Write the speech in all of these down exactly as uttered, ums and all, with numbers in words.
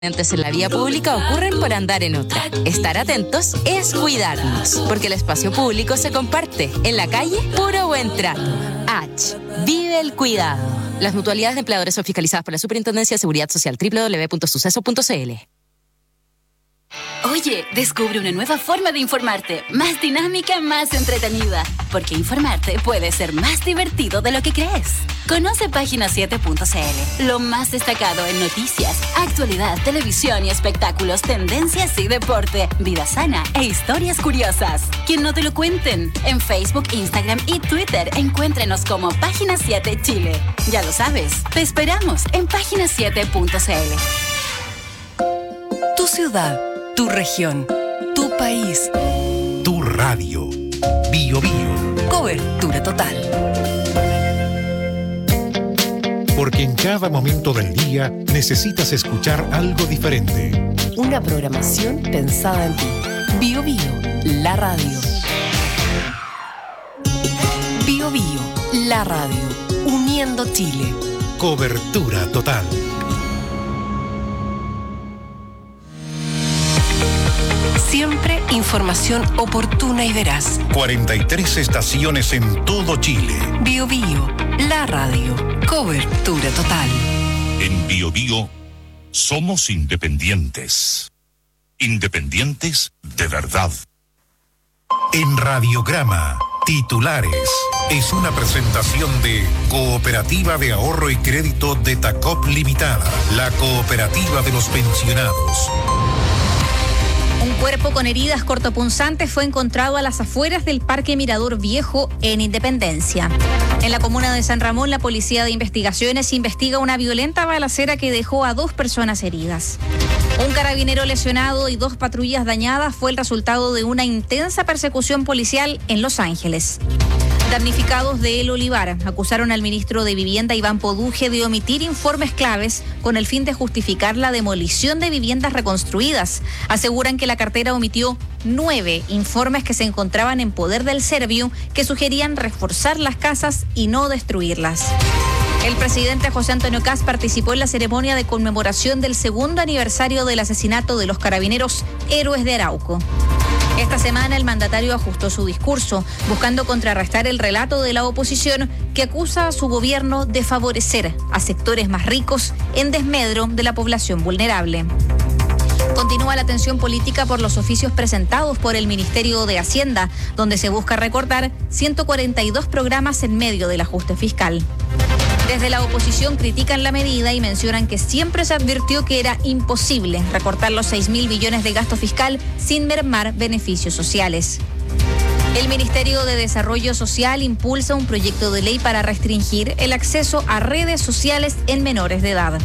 Accidentes en la vía pública ocurren por andar en otra. Estar atentos es cuidarnos, porque el espacio público se comparte. En la calle, puro buen trato. H. Vive el cuidado. Las mutualidades de empleadores son fiscalizadas por la Superintendencia de Seguridad Social. doble u doble u doble u punto suceso punto c l. Oye, descubre una nueva forma de informarte, más dinámica, más entretenida, porque informarte puede ser más divertido de lo que crees. Conoce página siete punto c l, lo más destacado en noticias, actualidad, televisión y espectáculos, tendencias y deporte, vida sana e historias curiosas. Que no te lo cuenten. En Facebook, Instagram y Twitter, encuéntrenos como Página siete Chile. Ya lo sabes, te esperamos en página siete punto c l. Tu ciudad. Tu región, tu país, tu radio. Bio Bio. Cobertura total. Porque en cada momento del día necesitas escuchar algo diferente. Una programación pensada en ti. Bio Bio, la radio. Bio Bio, la radio. Uniendo Chile. Cobertura total. Siempre información oportuna y veraz. cuarenta y tres estaciones en todo Chile. Bio Bio, la radio. Cobertura total. En Bio Bio somos independientes. Independientes de verdad. En Radiograma, titulares. Es una presentación de Cooperativa de Ahorro y Crédito de Tacop Limitada, la cooperativa de los pensionados. Un cuerpo con heridas cortopunzantes fue encontrado a las afueras del Parque Mirador Viejo en Independencia. En la comuna de San Ramón, la Policía de Investigaciones investiga una violenta balacera que dejó a dos personas heridas. Un carabinero lesionado y dos patrullas dañadas fue el resultado de una intensa persecución policial en Los Ángeles. Damnificados de El Olivar acusaron al ministro de Vivienda, Iván Poduje, de omitir informes claves con el fin de justificar la demolición de viviendas reconstruidas. Aseguran que la cartera omitió nueve informes que se encontraban en poder del Serviu que sugerían reforzar las casas y no destruirlas. El presidente José Antonio Kast participó en la ceremonia de conmemoración del segundo aniversario del asesinato de los carabineros Héroes de Arauco. Esta semana el mandatario ajustó su discurso, buscando contrarrestar el relato de la oposición que acusa a su gobierno de favorecer a sectores más ricos en desmedro de la población vulnerable. Continúa la tensión política por los oficios presentados por el Ministerio de Hacienda, donde se busca recortar ciento cuarenta y dos programas en medio del ajuste fiscal. Desde la oposición critican la medida y mencionan que siempre se advirtió que era imposible recortar los seis mil billones de gasto fiscal sin mermar beneficios sociales. El Ministerio de Desarrollo Social impulsa un proyecto de ley para restringir el acceso a redes sociales en menores de edad.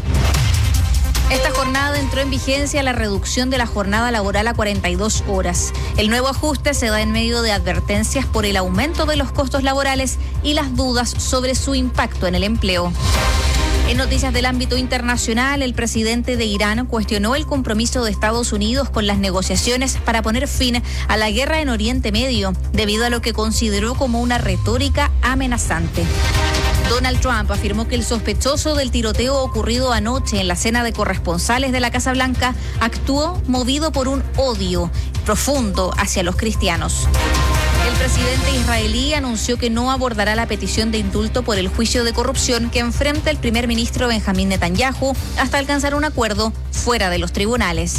Esta jornada entró en vigencia la reducción de la jornada laboral a cuarenta y dos horas. El nuevo ajuste se da en medio de advertencias por el aumento de los costos laborales y las dudas sobre su impacto en el empleo. En noticias del ámbito internacional, el presidente de Irán cuestionó el compromiso de Estados Unidos con las negociaciones para poner fin a la guerra en Oriente Medio, debido a lo que consideró como una retórica amenazante. Donald Trump afirmó que el sospechoso del tiroteo ocurrido anoche en la cena de corresponsales de la Casa Blanca actuó movido por un odio profundo hacia los cristianos. El presidente israelí anunció que no abordará la petición de indulto por el juicio de corrupción que enfrenta el primer ministro Benjamín Netanyahu hasta alcanzar un acuerdo fuera de los tribunales.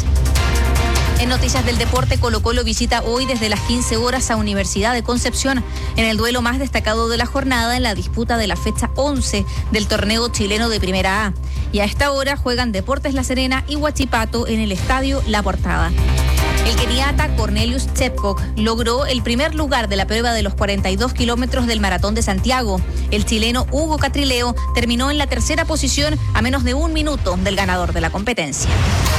En noticias del deporte, Colo-Colo visita hoy desde las quince horas a Universidad de Concepción en el duelo más destacado de la jornada en la disputa de la fecha once del torneo chileno de Primera A. Y a esta hora juegan Deportes La Serena y Huachipato en el estadio La Portada. El keniata Cornelius Chepkok logró el primer lugar de la prueba de los cuarenta y dos kilómetros del Maratón de Santiago. El chileno Hugo Catrileo terminó en la tercera posición a menos de un minuto del ganador de la competencia.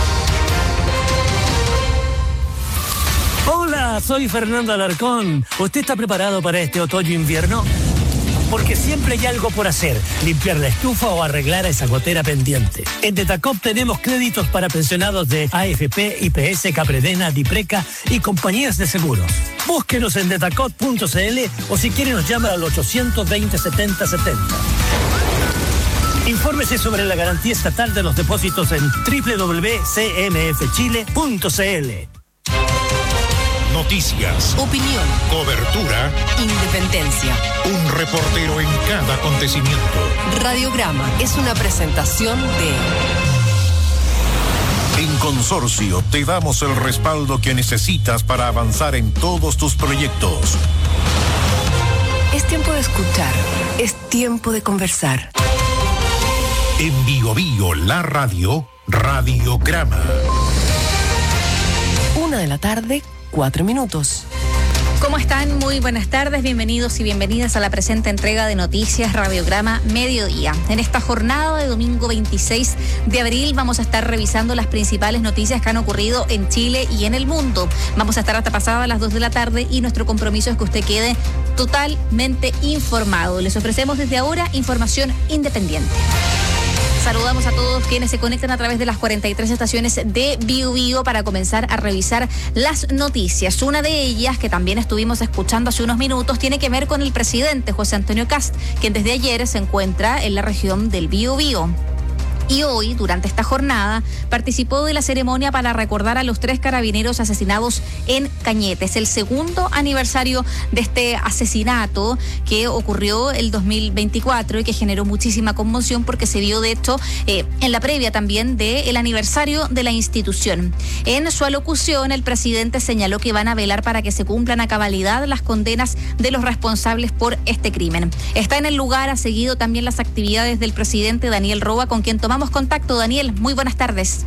Hola, soy Fernando Alarcón. ¿Usted está preparado para este otoño-invierno? Porque siempre hay algo por hacer, limpiar la estufa o arreglar esa gotera pendiente. En Detacop tenemos créditos para pensionados de A F P, I P S, Capredena, Dipreca y compañías de seguros. Búsquenos en detacop punto c l o si quiere nos llama al ochocientos veinte setenta setenta. Infórmese sobre la garantía estatal de los depósitos en doble u doble u doble u punto c m f chile punto c l. Noticias, Opinión, cobertura, independencia. un reportero en cada acontecimiento. Radiograma es una presentación de... En Consorcio te damos el respaldo que necesitas para avanzar en todos tus proyectos. Es tiempo de escuchar, es tiempo de conversar. En Bio Bio, la radio, Radiograma. Una de la tarde, cuatro minutos. ¿Cómo están? Muy buenas tardes, bienvenidos y bienvenidas a la presente entrega de Noticias Radiograma Mediodía. En esta jornada de domingo veintiséis de abril vamos a estar revisando las principales noticias que han ocurrido en Chile y en el mundo. Vamos a estar hasta pasadas las dos de la tarde y nuestro compromiso es que usted quede totalmente informado. Les ofrecemos desde ahora información independiente. Saludamos a todos quienes se conectan a través de las cuarenta y tres estaciones de Bio Bio para comenzar a revisar las noticias. Una de ellas, que también estuvimos escuchando hace unos minutos, tiene que ver con el presidente José Antonio Kast, quien desde ayer se encuentra en la región del Bio Bio. Y hoy, durante esta jornada, participó de la ceremonia para recordar a los tres carabineros asesinados en Cañete. Es el segundo aniversario de este asesinato que ocurrió el dos mil veinticuatro y que generó muchísima conmoción porque se dio, de hecho, eh, en la previa también del aniversario de la institución. En su alocución, el presidente señaló que van a velar para que se cumplan a cabalidad las condenas de los responsables por este crimen. Está en el lugar, ha seguido también las actividades del presidente Daniel Roa, con quien tomamos contacto. Daniel, muy buenas tardes.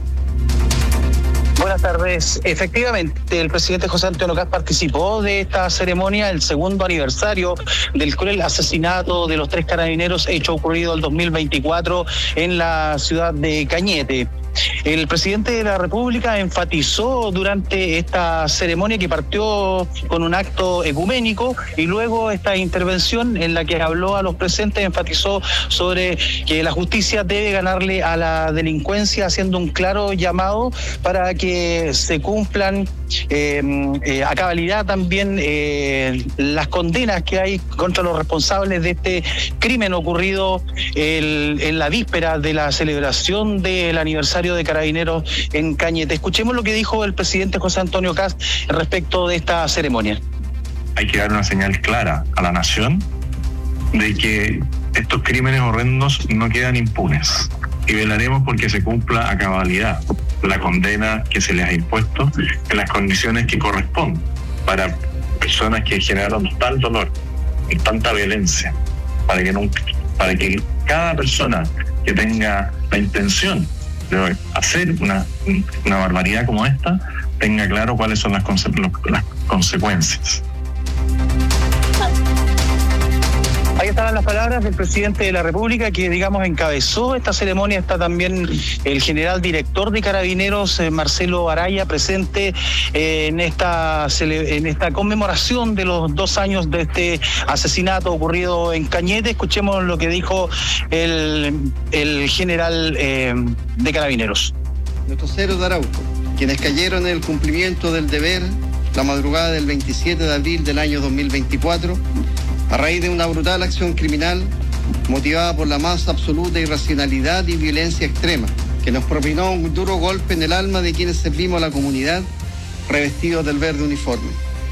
Buenas tardes. Efectivamente, el presidente José Antonio Kast participó de esta ceremonia, el segundo aniversario del cruel asesinato de los tres carabineros, hecho ocurrido el dos mil veinticuatro en la ciudad de Cañete. El presidente de la República enfatizó durante esta ceremonia, que partió con un acto ecuménico, y luego esta intervención en la que habló a los presentes, enfatizó sobre que la justicia debe ganarle a la delincuencia, haciendo un claro llamado para que se cumplan eh, eh, a cabalidad también eh, las condenas que hay contra los responsables de este crimen ocurrido el, en la víspera de la celebración del aniversario de Carabineros en Cañete. Escuchemos lo que dijo el presidente José Antonio Kast respecto de esta ceremonia. Hay que dar una señal clara a la nación de que estos crímenes horrendos no quedan impunes, y velaremos porque se cumpla a cabalidad la condena que se les ha impuesto en las condiciones que corresponden para personas que generaron tal dolor y tanta violencia, para que, nunca, para que cada persona que tenga la intención de hacer una, una barbaridad como esta tenga claro cuáles son las, conse- las consecuencias. Ahí estaban las palabras del presidente de la República, que, digamos, encabezó esta ceremonia. Está también el general director de Carabineros, eh, Marcelo Araya, presente eh, en esta cele- en esta conmemoración de los dos años de este asesinato ocurrido en Cañete. Escuchemos lo que dijo el, el general eh, de Carabineros. Nuestros héroes de Arauco, quienes cayeron en el cumplimiento del deber la madrugada del veintisiete de abril del año dos mil veinticuatro, a raíz de una brutal acción criminal motivada por la más absoluta irracionalidad y violencia extrema, que nos propinó un duro golpe en el alma de quienes servimos a la comunidad revestidos del verde uniforme.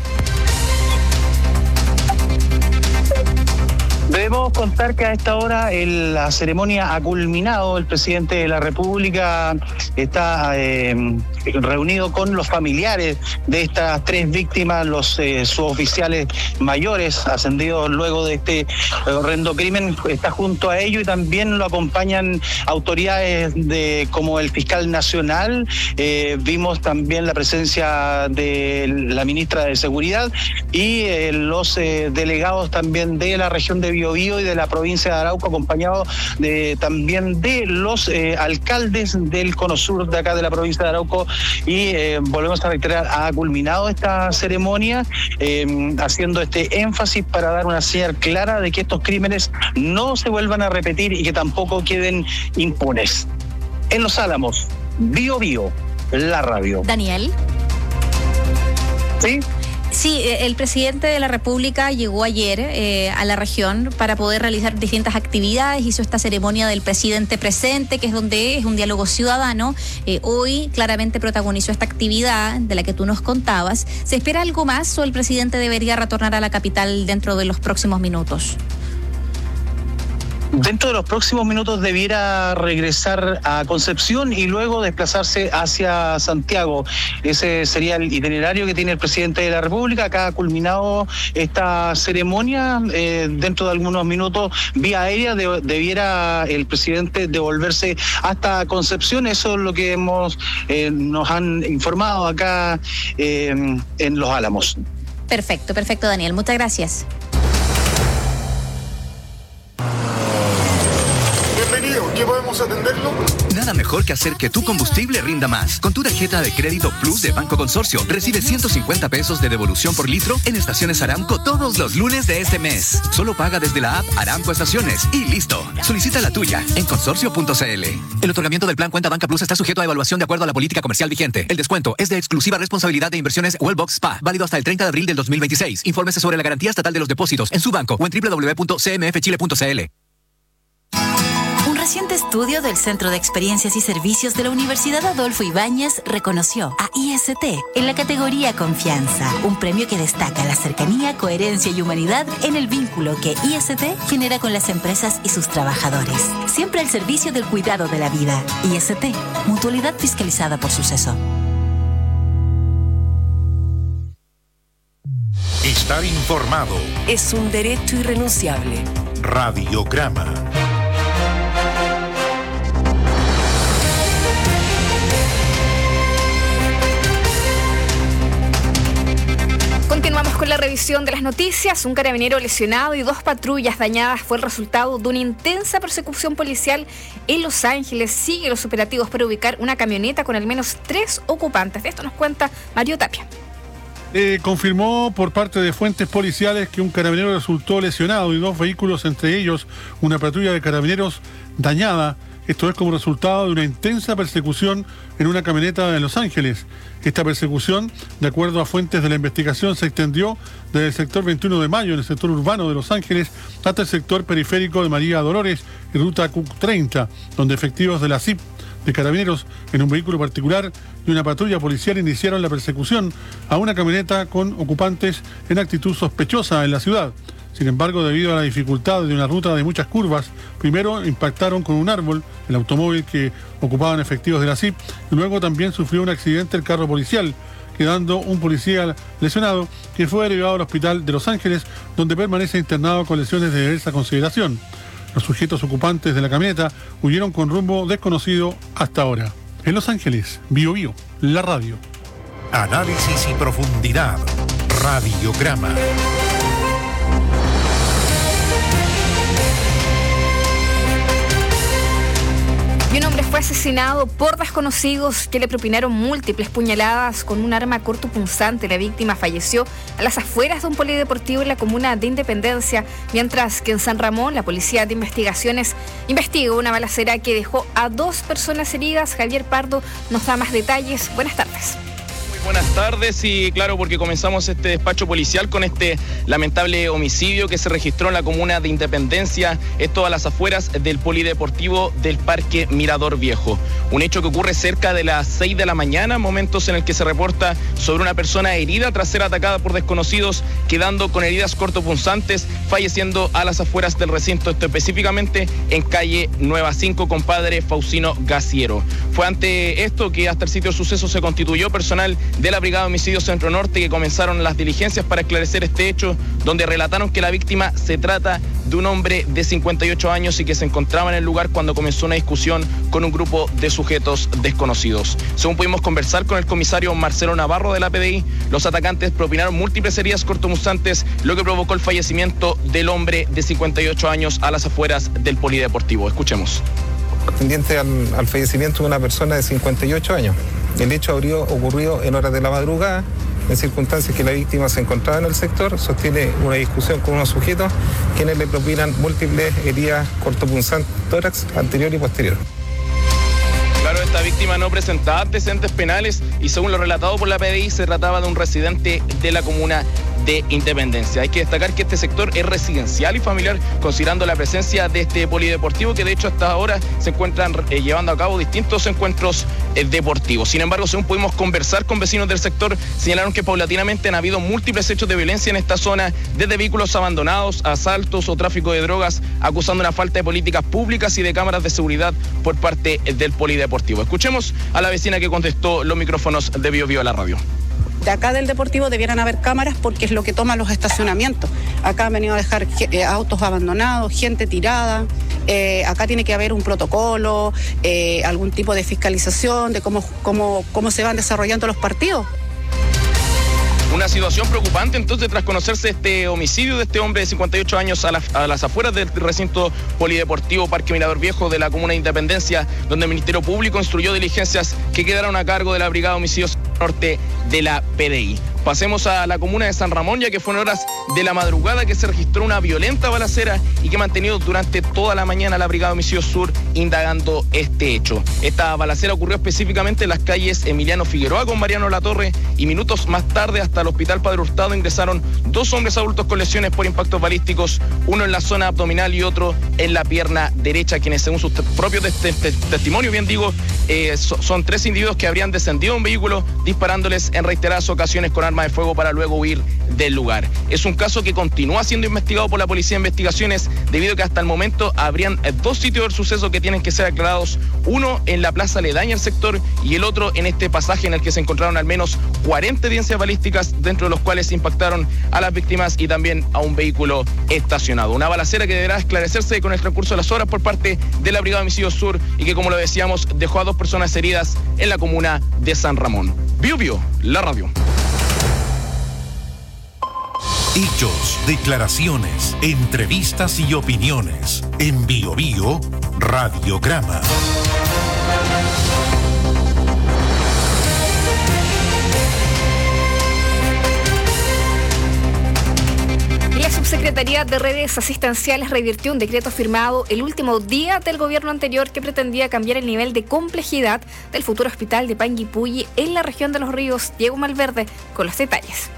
Debemos contar que a esta hora el, la ceremonia ha culminado. El presidente de la República está eh, reunido con los familiares de estas tres víctimas, los eh, suboficiales mayores ascendidos luego de este horrendo crimen. Está junto a ellos y también lo acompañan autoridades de, como el fiscal nacional. Eh, vimos también la presencia de la ministra de Seguridad y eh, los eh, delegados también de la región de Bio Bio y de la provincia de Arauco, acompañado de, también de los eh, alcaldes del Cono Sur de acá de la provincia de Arauco. Y eh, volvemos a reiterar, ha culminado esta ceremonia eh, haciendo este énfasis para dar una señal clara de que estos crímenes no se vuelvan a repetir y que tampoco queden impunes. En Los Álamos, Bio Bio, la radio. Daniel. ¿Sí? Sí, el presidente de la República llegó ayer eh, a la región para poder realizar distintas actividades, hizo esta ceremonia del presidente presente, que es donde es un diálogo ciudadano. Eh, hoy claramente protagonizó esta actividad de la que tú nos contabas. ¿Se espera algo más o el presidente debería retornar a la capital dentro de los próximos minutos? Dentro de los próximos minutos debiera regresar a Concepción y luego desplazarse hacia Santiago. Ese sería el itinerario que tiene el presidente de la República. Acá ha culminado esta ceremonia. Eh, dentro de algunos minutos, vía aérea, de, debiera el presidente devolverse hasta Concepción. Eso es lo que hemos eh, nos han informado acá eh, en Los Álamos. Perfecto, perfecto, Daniel. Muchas gracias. ¿Qué podemos atenderlo? Nada mejor que hacer que tu combustible rinda más. Con tu tarjeta de crédito Plus de Banco Consorcio, recibe ciento cincuenta pesos de devolución por litro en estaciones Aramco todos los lunes de este mes. Solo paga desde la app Aramco Estaciones y listo. Solicita la tuya en consorcio punto c l. El otorgamiento del plan Cuenta Banca Plus está sujeto a evaluación de acuerdo a la política comercial vigente. El descuento es de exclusiva responsabilidad de Inversiones Wellbox Spa, válido hasta el treinta de abril del dos mil veintiséis. Infórmese sobre la garantía estatal de los depósitos en su banco o en doble u doble u doble u punto c m f chile punto c l. Un reciente estudio del Centro de Experiencias y Servicios de la Universidad Adolfo Ibáñez reconoció a I S T en la categoría Confianza, un premio que destaca la cercanía, coherencia y humanidad en el vínculo que I S T genera con las empresas y sus trabajadores. Siempre al servicio del cuidado de la vida. I S T, mutualidad fiscalizada por Suceso. Estar informado es un derecho irrenunciable. Radiograma. Continuamos con la revisión de las noticias. Un carabinero lesionado y dos patrullas dañadas fue el resultado de una intensa persecución policial en Los Ángeles. Sigue los operativos para ubicar una camioneta con al menos tres ocupantes. De esto nos cuenta Mario Tapia. Eh, confirmó por parte de fuentes policiales que un carabinero resultó lesionado y dos vehículos, entre ellos una patrulla de carabineros dañada. Esto es como resultado de una intensa persecución en una camioneta en Los Ángeles. Esta persecución, de acuerdo a fuentes de la investigación, se extendió desde el sector veintiuno de mayo, en el sector urbano de Los Ángeles, hasta el sector periférico de María Dolores y ruta Q treinta, donde efectivos de la C I P de Carabineros en un vehículo particular y una patrulla policial iniciaron la persecución a una camioneta con ocupantes en actitud sospechosa en la ciudad. Sin embargo, debido a la dificultad de una ruta de muchas curvas, primero impactaron con un árbol el automóvil que ocupaban efectivos de la C I P y luego también sufrió un accidente el carro policial, quedando un policía lesionado que fue derivado al hospital de Los Ángeles, donde permanece internado con lesiones de diversa consideración. Los sujetos ocupantes de la camioneta huyeron con rumbo desconocido hasta ahora. En Los Ángeles, Bio Bio, la radio. Análisis y profundidad. Radiograma. Y un hombre fue asesinado por desconocidos que le propinaron múltiples puñaladas con un arma cortopunzante. La víctima falleció a las afueras de un polideportivo en la comuna de Independencia, mientras que en San Ramón la Policía de Investigaciones investigó una balacera que dejó a dos personas heridas. Javier Pardo nos da más detalles. Buenas tardes. Buenas tardes y claro, porque comenzamos este despacho policial con este lamentable homicidio que se registró en la comuna de Independencia, esto a las afueras del polideportivo del Parque Mirador Viejo. Un hecho que ocurre cerca de las seis de la mañana, momentos en el que se reporta sobre una persona herida tras ser atacada por desconocidos, quedando con heridas cortopunzantes, falleciendo a las afueras del recinto, esto específicamente en calle Nueva cinco, compadre Faustino Gaciero. Fue ante esto que hasta el sitio del suceso se constituyó personal de la Brigada de Homicidios Centro Norte, que comenzaron las diligencias para esclarecer este hecho, donde relataron que la víctima se trata de un hombre de cincuenta y ocho años y que se encontraba en el lugar cuando comenzó una discusión con un grupo de sujetos desconocidos. Según pudimos conversar con el comisario Marcelo Navarro de la P D I, los atacantes propinaron múltiples heridas cortopunzantes, lo que provocó el fallecimiento del hombre de cincuenta y ocho años a las afueras del polideportivo. Escuchemos. Tendiente al, al fallecimiento de una persona de cincuenta y ocho años. El hecho habría ocurrido en horas de la madrugada, en circunstancias que la víctima se encontraba en el sector, sostiene una discusión con unos sujetos quienes le propinan múltiples heridas cortopunzantes, tórax anterior y posterior. Claro, esta víctima no presentaba antecedentes penales y según lo relatado por la P D I se trataba de un residente de la comuna de Independencia. Hay que destacar que este sector es residencial y familiar, considerando la presencia de este polideportivo, que de hecho hasta ahora se encuentran eh, llevando a cabo distintos encuentros eh, deportivos. Sin embargo, según pudimos conversar con vecinos del sector, señalaron que paulatinamente han habido múltiples hechos de violencia en esta zona, desde vehículos abandonados, asaltos o tráfico de drogas, acusando una falta de políticas públicas y de cámaras de seguridad por parte del polideportivo. Escuchemos a la vecina que contestó los micrófonos de Bio Bio a la radio. De acá del Deportivo debieran haber cámaras porque es lo que toman los estacionamientos. Acá han venido a dejar eh, autos abandonados, gente tirada. Eh, acá tiene que haber un protocolo, eh, algún tipo de fiscalización de cómo, cómo, cómo se van desarrollando los partidos. Una situación preocupante entonces tras conocerse este homicidio de este hombre de cincuenta y ocho años a, la, a las afueras del recinto polideportivo Parque Mirador Viejo de la comuna de Independencia, donde el Ministerio Público instruyó diligencias que quedaron a cargo de la Brigada de Homicidios Norte de la P D I. Pasemos a la comuna de San Ramón, ya que fue en horas de la madrugada que se registró una violenta balacera y que ha mantenido durante toda la mañana la Brigada de Homicidios Sur indagando este hecho. Esta balacera ocurrió específicamente en las calles Emiliano Figueroa con Mariano Latorre y minutos más tarde hasta el Hospital Padre Hurtado ingresaron dos hombres adultos con lesiones por impactos balísticos, uno en la zona abdominal y otro en la pierna derecha, quienes según sus te- propios te- te- te- testimonios, bien digo, eh, so- son tres individuos que habrían descendido a un vehículo disparándoles en reiteradas ocasiones con arma de fuego para luego huir del lugar. Es un caso que continúa siendo investigado por la Policía de Investigaciones debido a que hasta el momento habrían dos sitios del suceso que tienen que ser aclarados, uno en la plaza aledaña al sector y el otro en este pasaje en el que se encontraron al menos cuarenta evidencias balísticas, dentro de los cuales impactaron a las víctimas y también a un vehículo estacionado. Una balacera que deberá esclarecerse con el transcurso de las horas por parte de la Brigada de Homicidios Sur y que, como lo decíamos, dejó a dos personas heridas en la comuna de San Ramón. Bio Bio, la radio. Hechos, declaraciones, entrevistas y opiniones. En Bio Bio, Radiograma. La Subsecretaría de Redes Asistenciales revirtió un decreto firmado el último día del gobierno anterior que pretendía cambiar el nivel de complejidad del futuro hospital de Panguipulli en la región de Los Ríos. Diego Malverde con los detalles.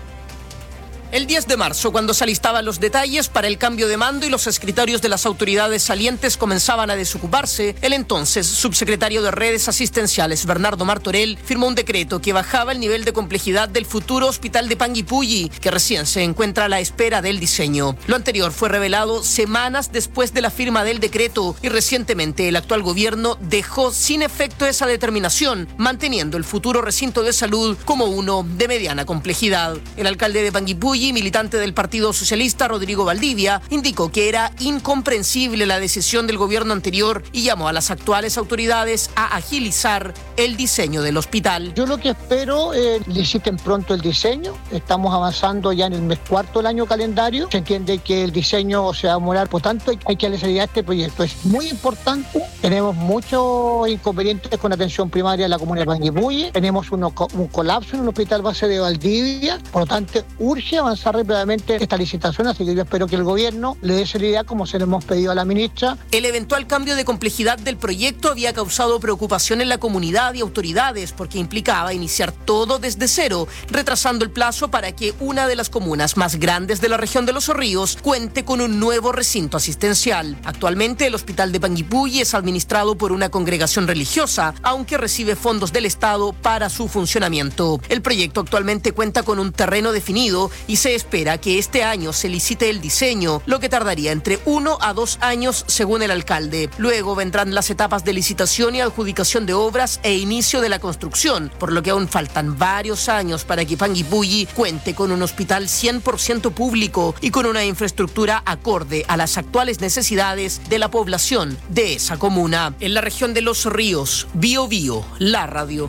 El diez de marzo, cuando se alistaban los detalles para el cambio de mando y los escritorios de las autoridades salientes comenzaban a desocuparse, el entonces subsecretario de Redes Asistenciales, Bernardo Martorell, firmó un decreto que bajaba el nivel de complejidad del futuro hospital de Panguipulli, que recién se encuentra a la espera del diseño. Lo anterior fue revelado semanas después de la firma del decreto y recientemente el actual gobierno dejó sin efecto esa determinación, manteniendo el futuro recinto de salud como uno de mediana complejidad. El alcalde de Panguipulli, militante del Partido Socialista, Rodrigo Valdivia, indicó que era incomprensible la decisión del gobierno anterior y llamó a las actuales autoridades a agilizar el diseño del hospital. Yo lo que espero es que liciten pronto el diseño. Estamos avanzando ya en el mes cuarto del año calendario. Se entiende que el diseño se va a demorar, por tanto hay que acelerar este proyecto. Es muy importante. Tenemos muchos inconvenientes con la atención primaria en la comuna de Panguipulli. Tenemos uno, un colapso en el hospital base de Valdivia. Por lo tanto, urge avanzar rápidamente esta licitación, así que yo espero que el gobierno le dé seriedad como se le hemos pedido a la ministra. El eventual cambio de complejidad del proyecto había causado preocupación en la comunidad y autoridades porque implicaba iniciar todo desde cero, retrasando el plazo para que una de las comunas más grandes de la región de Los Ríos cuente con un nuevo recinto asistencial. Actualmente el hospital de Panguipulli es administrado por una congregación religiosa, aunque recibe fondos del Estado para su funcionamiento. El proyecto actualmente cuenta con un terreno definido y se espera que este año se licite el diseño, lo que tardaría entre uno a dos años según el alcalde. Luego vendrán las etapas de licitación y adjudicación de obras e inicio de la construcción, por lo que aún faltan varios años para que Panguipulli cuente con un hospital cien por ciento público y con una infraestructura acorde a las actuales necesidades de la población de esa comuna. En la región de Los Ríos, Bio Bio, la radio.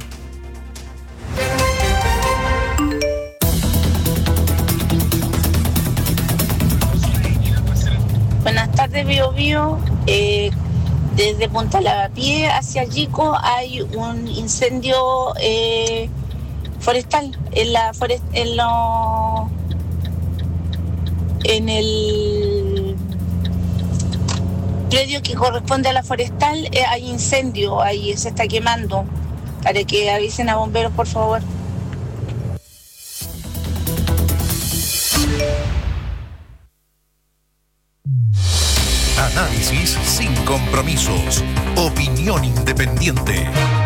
Buenas tardes, Bio Bio. Eh, desde Punta Lavapié hacia Yico hay un incendio eh, forestal en la forest, en lo, en el predio que corresponde a la forestal eh, hay incendio, ahí se está quemando, para que avisen a bomberos, por favor. Análisis sin compromisos. Opinión independiente.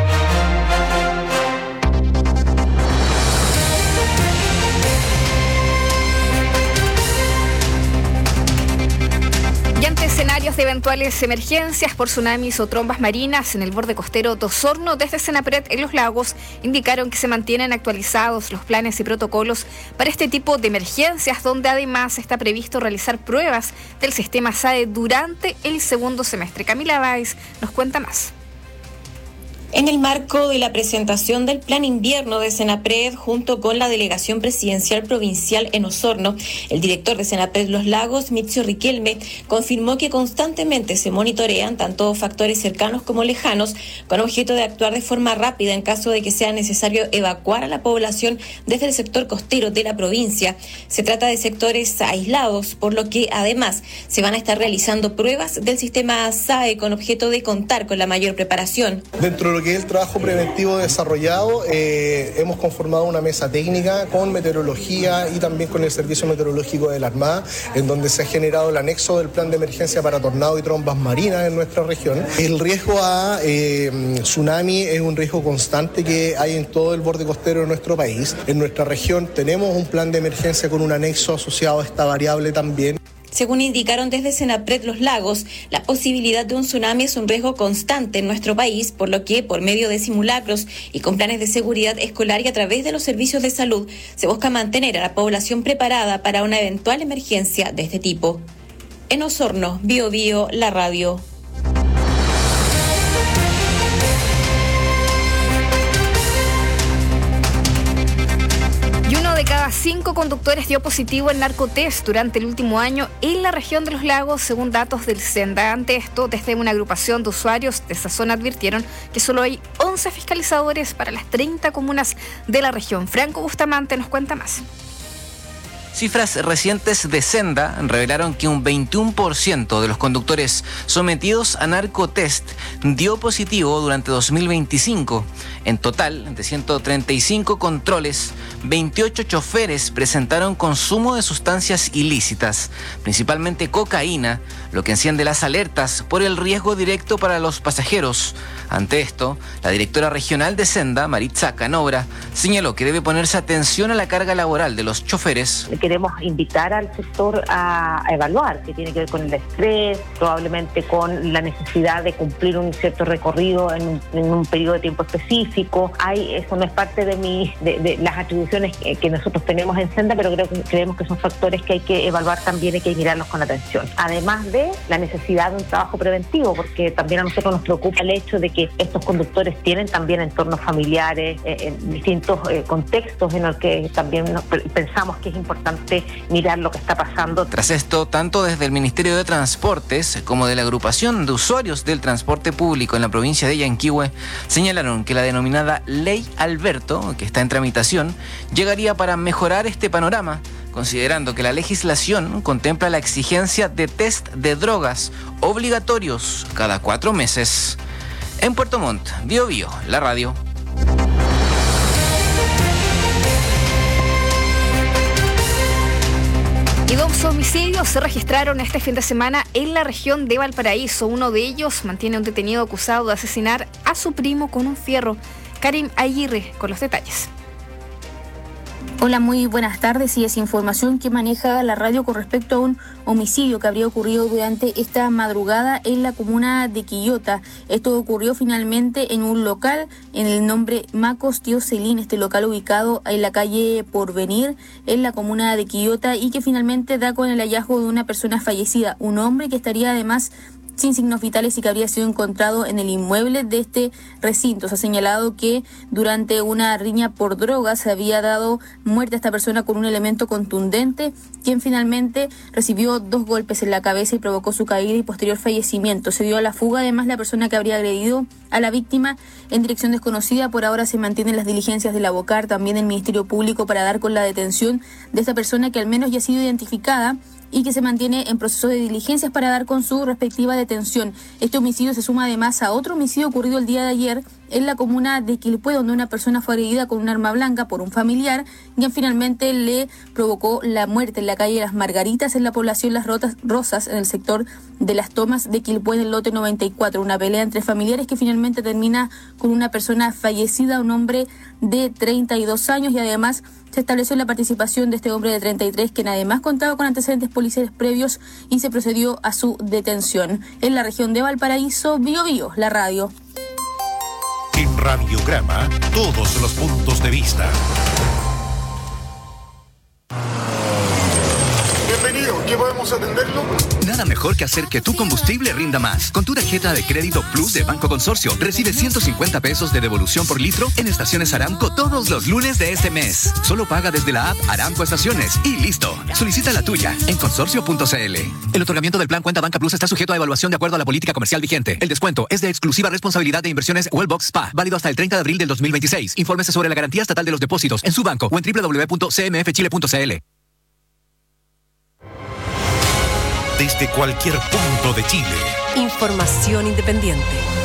Y ante escenarios de eventuales emergencias por tsunamis o trombas marinas en el borde costero de Osorno, desde Senapred en Los Lagos indicaron que se mantienen actualizados los planes y protocolos para este tipo de emergencias, donde además está previsto realizar pruebas del sistema S A E durante el segundo semestre. Camila Báez nos cuenta más. En el marco de la presentación del Plan Invierno de Senapred junto con la Delegación Presidencial Provincial en Osorno, el director de Senapred Los Lagos, Mitzio Riquelme, confirmó que constantemente se monitorean tanto factores cercanos como lejanos con objeto de actuar de forma rápida en caso de que sea necesario evacuar a la población desde el sector costero de la provincia. Se trata de sectores aislados, por lo que además se van a estar realizando pruebas del sistema S A E con objeto de contar con la mayor preparación. Dentro de lo que es el trabajo preventivo desarrollado, eh, hemos conformado una mesa técnica con meteorología y también con el Servicio Meteorológico de la Armada, en donde se ha generado el anexo del plan de emergencia para tornado y trombas marinas en nuestra región. El riesgo a eh, tsunami es un riesgo constante que hay en todo el borde costero de nuestro país. En nuestra región tenemos un plan de emergencia con un anexo asociado a esta variable también. Según indicaron desde Senapred Los Lagos, la posibilidad de un tsunami es un riesgo constante en nuestro país, por lo que, por medio de simulacros y con planes de seguridad escolar y a través de los servicios de salud, se busca mantener a la población preparada para una eventual emergencia de este tipo. En Osorno, Bio Bio, la radio. De cada cinco conductores dio positivo en narcotest durante el último año en la región de Los Lagos, según datos del Senda. Ante esto, desde una agrupación de usuarios de esa zona advirtieron que solo hay once fiscalizadores para las treinta comunas de la región. Franco Bustamante nos cuenta más. Cifras recientes de Senda revelaron que un veintiuno por ciento de los conductores sometidos a narcotest dio positivo durante dos mil veinticinco. En total, de ciento treinta y cinco controles, veintiocho choferes presentaron consumo de sustancias ilícitas, principalmente cocaína, lo que enciende las alertas por el riesgo directo para los pasajeros. Ante esto, la directora regional de Senda, Maritza Canobra, señaló que debe ponerse atención a la carga laboral de los choferes. Queremos invitar al sector a, a evaluar, que tiene que ver con el estrés, probablemente con la necesidad de cumplir un cierto recorrido en un, en un periodo de tiempo específico. Hay, eso no es parte de, mi, de, de las atribuciones que, que nosotros tenemos en Senda, pero creo que creemos que son factores que hay que evaluar también, hay que mirarlos con atención. Además de la necesidad de un trabajo preventivo, porque también a nosotros nos preocupa el hecho de que estos conductores tienen también entornos familiares, eh, en distintos eh, contextos en los que también nos, pensamos que es importante mirar lo que está pasando. Tras esto, tanto desde el Ministerio de Transportes como de la agrupación de usuarios del transporte público en la provincia de Yanquihue señalaron que la denominada Ley Alberto, que está en tramitación, llegaría para mejorar este panorama, considerando que la legislación contempla la exigencia de test de drogas obligatorios cada cuatro meses. En Puerto Montt, Bio Bio, la radio. Y dos homicidios se registraron este fin de semana en la región de Valparaíso. Uno de ellos mantiene a un detenido acusado de asesinar a su primo con un fierro. Karim Aguirre con los detalles. Hola, muy buenas tardes. Y es información que maneja la radio con respecto a un homicidio que habría ocurrido durante esta madrugada en la comuna de Quillota. Esto ocurrió finalmente en un local en el nombre Macos Tío Celín, este local ubicado en la calle Porvenir, en la comuna de Quillota, y que finalmente da con el hallazgo de una persona fallecida, un hombre que estaría además sin signos vitales y que habría sido encontrado en el inmueble de este recinto. Se ha señalado que durante una riña por drogas se había dado muerte a esta persona con un elemento contundente, quien finalmente recibió dos golpes en la cabeza y provocó su caída y posterior fallecimiento. Se dio a la fuga además la persona que habría agredido a la víctima en dirección desconocida. Por ahora se mantienen las diligencias de la BOCAR, también del Ministerio Público, para dar con la detención de esta persona, que al menos ya ha sido identificada y que se mantiene en proceso de diligencias para dar con su respectiva detención. Este homicidio se suma además a otro homicidio ocurrido el día de ayer en la comuna de Quilpué, donde una persona fue agredida con un arma blanca por un familiar, quien finalmente le provocó la muerte en la calle Las Margaritas, en la población Las Rotas, Rosas, en el sector de Las Tomas de Quilpué, en el lote noventa y cuatro. Una pelea entre familiares que finalmente termina con una persona fallecida, un hombre de treinta y dos años, y además se estableció la participación de este hombre de treinta y tres, quien además contaba con antecedentes policiales previos, y se procedió a su detención. En la región de Valparaíso, Bío Bío, la radio. En Radiograma, todos los puntos de vista. Bienvenido, ¿qué podemos atenderlo? Nada mejor que hacer que tu combustible rinda más. Con tu tarjeta de crédito Plus de Banco Consorcio, recibe ciento cincuenta pesos de devolución por litro en estaciones Aramco todos los lunes de este mes. Solo paga desde la app Aramco Estaciones y listo. Solicita la tuya en consorcio punto c l. El otorgamiento del plan Cuenta Banca Plus está sujeto a evaluación de acuerdo a la política comercial vigente. El descuento es de exclusiva responsabilidad de Inversiones Wellbox Spa, válido hasta el treinta de abril del dos mil veintiséis. Infórmese sobre la garantía estatal de los depósitos en su banco o en doble u doble u doble u punto c m f chile punto c l. Desde cualquier punto de Chile. Información independiente.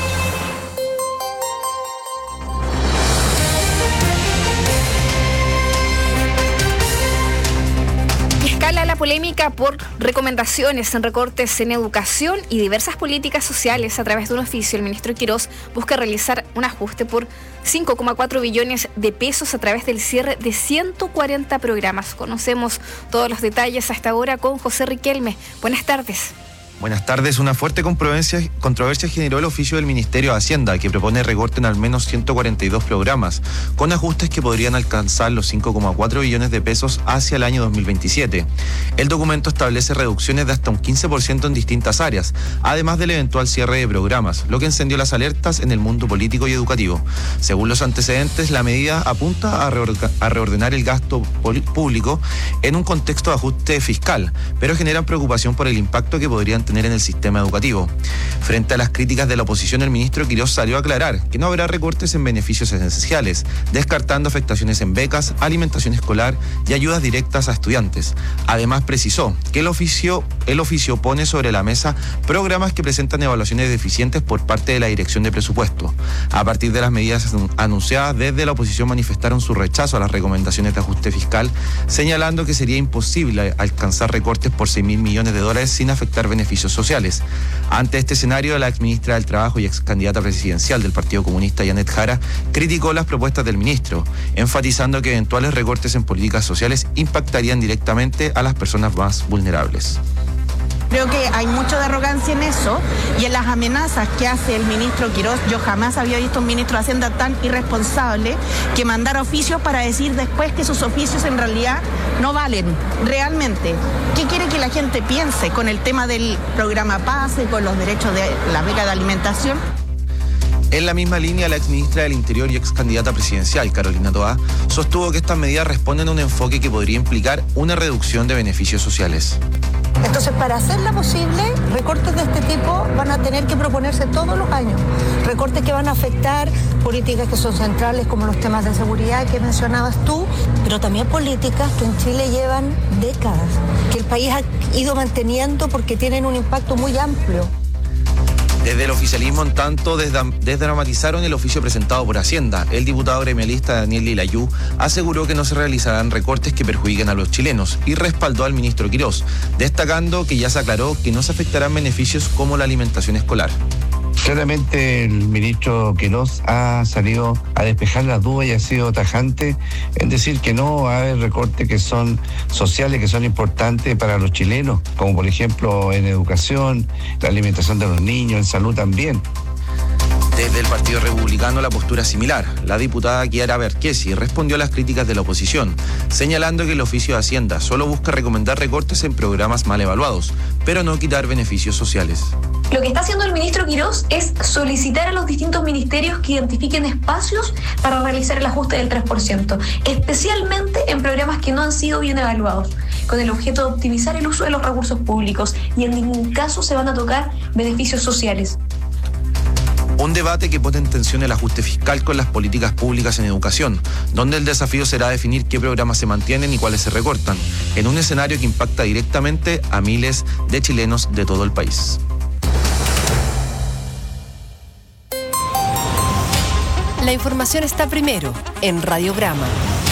Escala la polémica por recomendaciones en recortes en educación y diversas políticas sociales. A través de un oficio, el ministro Quirós busca realizar un ajuste por cinco coma cuatro billones de pesos a través del cierre de ciento cuarenta programas. Conocemos todos los detalles hasta ahora con José Riquelme. Buenas tardes. Buenas tardes. Una fuerte controversia, controversia generó el oficio del Ministerio de Hacienda, que propone recorte en al menos ciento cuarenta y dos programas, con ajustes que podrían alcanzar los cinco coma cuatro billones de pesos hacia el año dos mil veintisiete. El documento establece reducciones de hasta un quince por ciento en distintas áreas, además del eventual cierre de programas, lo que encendió las alertas en el mundo político y educativo. Según los antecedentes, la medida apunta a, reorga, a reordenar el gasto público en un contexto de ajuste fiscal, pero generan preocupación por el impacto que podrían tener en el sistema educativo. Frente a las críticas de la oposición, el ministro Quirós salió a aclarar que no habrá recortes en beneficios esenciales, descartando afectaciones en becas, alimentación escolar y ayudas directas a estudiantes. Además, precisó que el oficio, el oficio pone sobre la mesa programas que presentan evaluaciones deficientes por parte de la Dirección de Presupuesto. A partir de las medidas anunciadas, desde la oposición manifestaron su rechazo a las recomendaciones de ajuste fiscal, señalando que sería imposible alcanzar recortes por seis mil millones de dólares sin afectar beneficios sociales. Ante este escenario, la exministra del Trabajo y ex candidata presidencial del Partido Comunista, Janet Jara, criticó las propuestas del ministro, enfatizando que eventuales recortes en políticas sociales impactarían directamente a las personas más vulnerables. Creo que hay mucho de arrogancia en eso y en las amenazas que hace el ministro Quirós. Yo jamás había visto un ministro de Hacienda tan irresponsable que mandar oficios para decir después que sus oficios en realidad no valen realmente. ¿Qué quiere que la gente piense con el tema del programa PASE, con los derechos de la beca de alimentación? En la misma línea, la exministra del Interior y ex candidata presidencial, Carolina Toá, sostuvo que estas medidas responden a un enfoque que podría implicar una reducción de beneficios sociales. Entonces, para hacerla posible, recortes de este tipo van a tener que proponerse todos los años. Recortes que van a afectar políticas que son centrales, como los temas de seguridad que mencionabas tú, pero también políticas que en Chile llevan décadas, que el país ha ido manteniendo porque tienen un impacto muy amplio. Desde el oficialismo, en tanto, desdramatizaron el oficio presentado por Hacienda. El diputado gremialista Daniel Lilayú aseguró que no se realizarán recortes que perjudiquen a los chilenos y respaldó al ministro Quirós, destacando que ya se aclaró que no se afectarán beneficios como la alimentación escolar. Claramente el ministro Quirós ha salido a despejar las dudas y ha sido tajante en decir que no va a haber recortes que son sociales, que son importantes para los chilenos, como por ejemplo en educación, la alimentación de los niños, en salud también. Desde el Partido Republicano, la postura es similar. La diputada Chiara Berquesi respondió a las críticas de la oposición, señalando que el oficio de Hacienda solo busca recomendar recortes en programas mal evaluados, pero no quitar beneficios sociales. Lo que está haciendo el ministro Quirós es solicitar a los distintos ministerios que identifiquen espacios para realizar el ajuste del tres por ciento, especialmente en programas que no han sido bien evaluados, con el objeto de optimizar el uso de los recursos públicos, y en ningún caso se van a tocar beneficios sociales. Un debate que pone en tensión el ajuste fiscal con las políticas públicas en educación, donde el desafío será definir qué programas se mantienen y cuáles se recortan, en un escenario que impacta directamente a miles de chilenos de todo el país. La información está primero en Radiograma.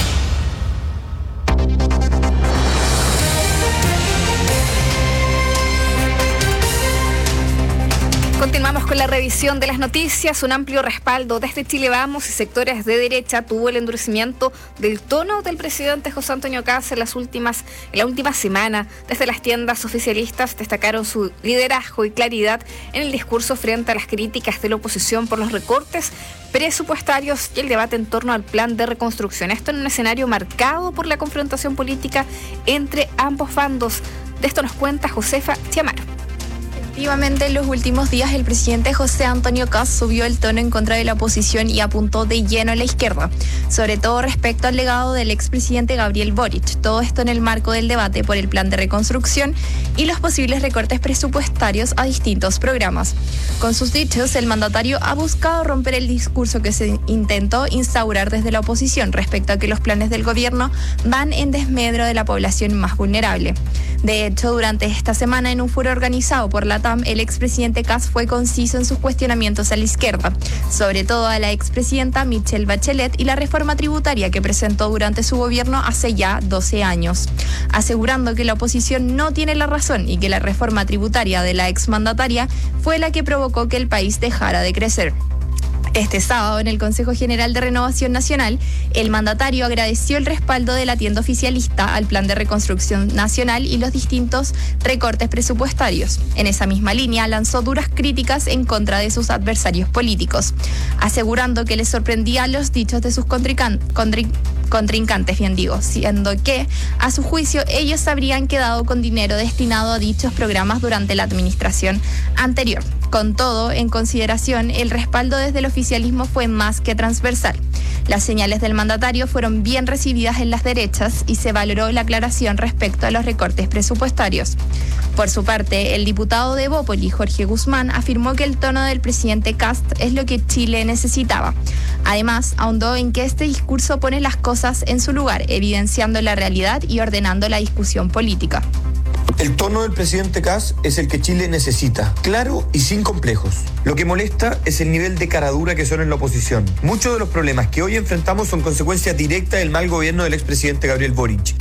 Continuamos con la revisión de las noticias. Un amplio respaldo desde Chile Vamos y sectores de derecha tuvo el endurecimiento del tono del presidente José Antonio Kast en las últimas, en la última semana. Desde las tiendas oficialistas destacaron su liderazgo y claridad en el discurso frente a las críticas de la oposición por los recortes presupuestarios y el debate en torno al plan de reconstrucción. Esto en un escenario marcado por la confrontación política entre ambos bandos. De esto nos cuenta Josefa Chiamaro. Efectivamente, en los últimos días el presidente José Antonio Kast subió el tono en contra de la oposición y apuntó de lleno a la izquierda, sobre todo respecto al legado del expresidente Gabriel Boric. Todo esto en el marco del debate por el plan de reconstrucción y los posibles recortes presupuestarios a distintos programas. Con sus dichos, el mandatario ha buscado romper el discurso que se intentó instaurar desde la oposición respecto a que los planes del gobierno van en desmedro de la población más vulnerable. De hecho, durante esta semana, en un foro organizado por la T A M, el expresidente Kast fue conciso en sus cuestionamientos a la izquierda, sobre todo a la expresidenta Michelle Bachelet y la reforma tributaria que presentó durante su gobierno hace ya doce años, asegurando que la oposición no tiene la razón y que la reforma tributaria de la exmandataria fue la que provocó que el país dejara de crecer. Este sábado, en el Consejo General de Renovación Nacional, el mandatario agradeció el respaldo de la tienda oficialista al Plan de Reconstrucción Nacional y los distintos recortes presupuestarios. En esa misma línea, lanzó duras críticas en contra de sus adversarios políticos, asegurando que les sorprendían los dichos de sus contrincan- contrin- contrincantes, bien digo, siendo que, a su juicio, ellos habrían quedado con dinero destinado a dichos programas durante la administración anterior. Con todo, en consideración, el respaldo desde el oficialismo fue más que transversal. Las señales del mandatario fueron bien recibidas en las derechas y se valoró la aclaración respecto a los recortes presupuestarios. Por su parte, el diputado de Bópoli, Jorge Guzmán, afirmó que el tono del presidente Kast es lo que Chile necesitaba. Además, ahondó en que este discurso pone las cosas en su lugar, evidenciando la realidad y ordenando la discusión política. El tono del presidente Kast es el que Chile necesita, claro y sin complejos. Lo que molesta es el nivel de caradura que son en la oposición. Muchos de los problemas que hoy enfrentamos son consecuencia directa del mal gobierno del expresidente Gabriel Boric.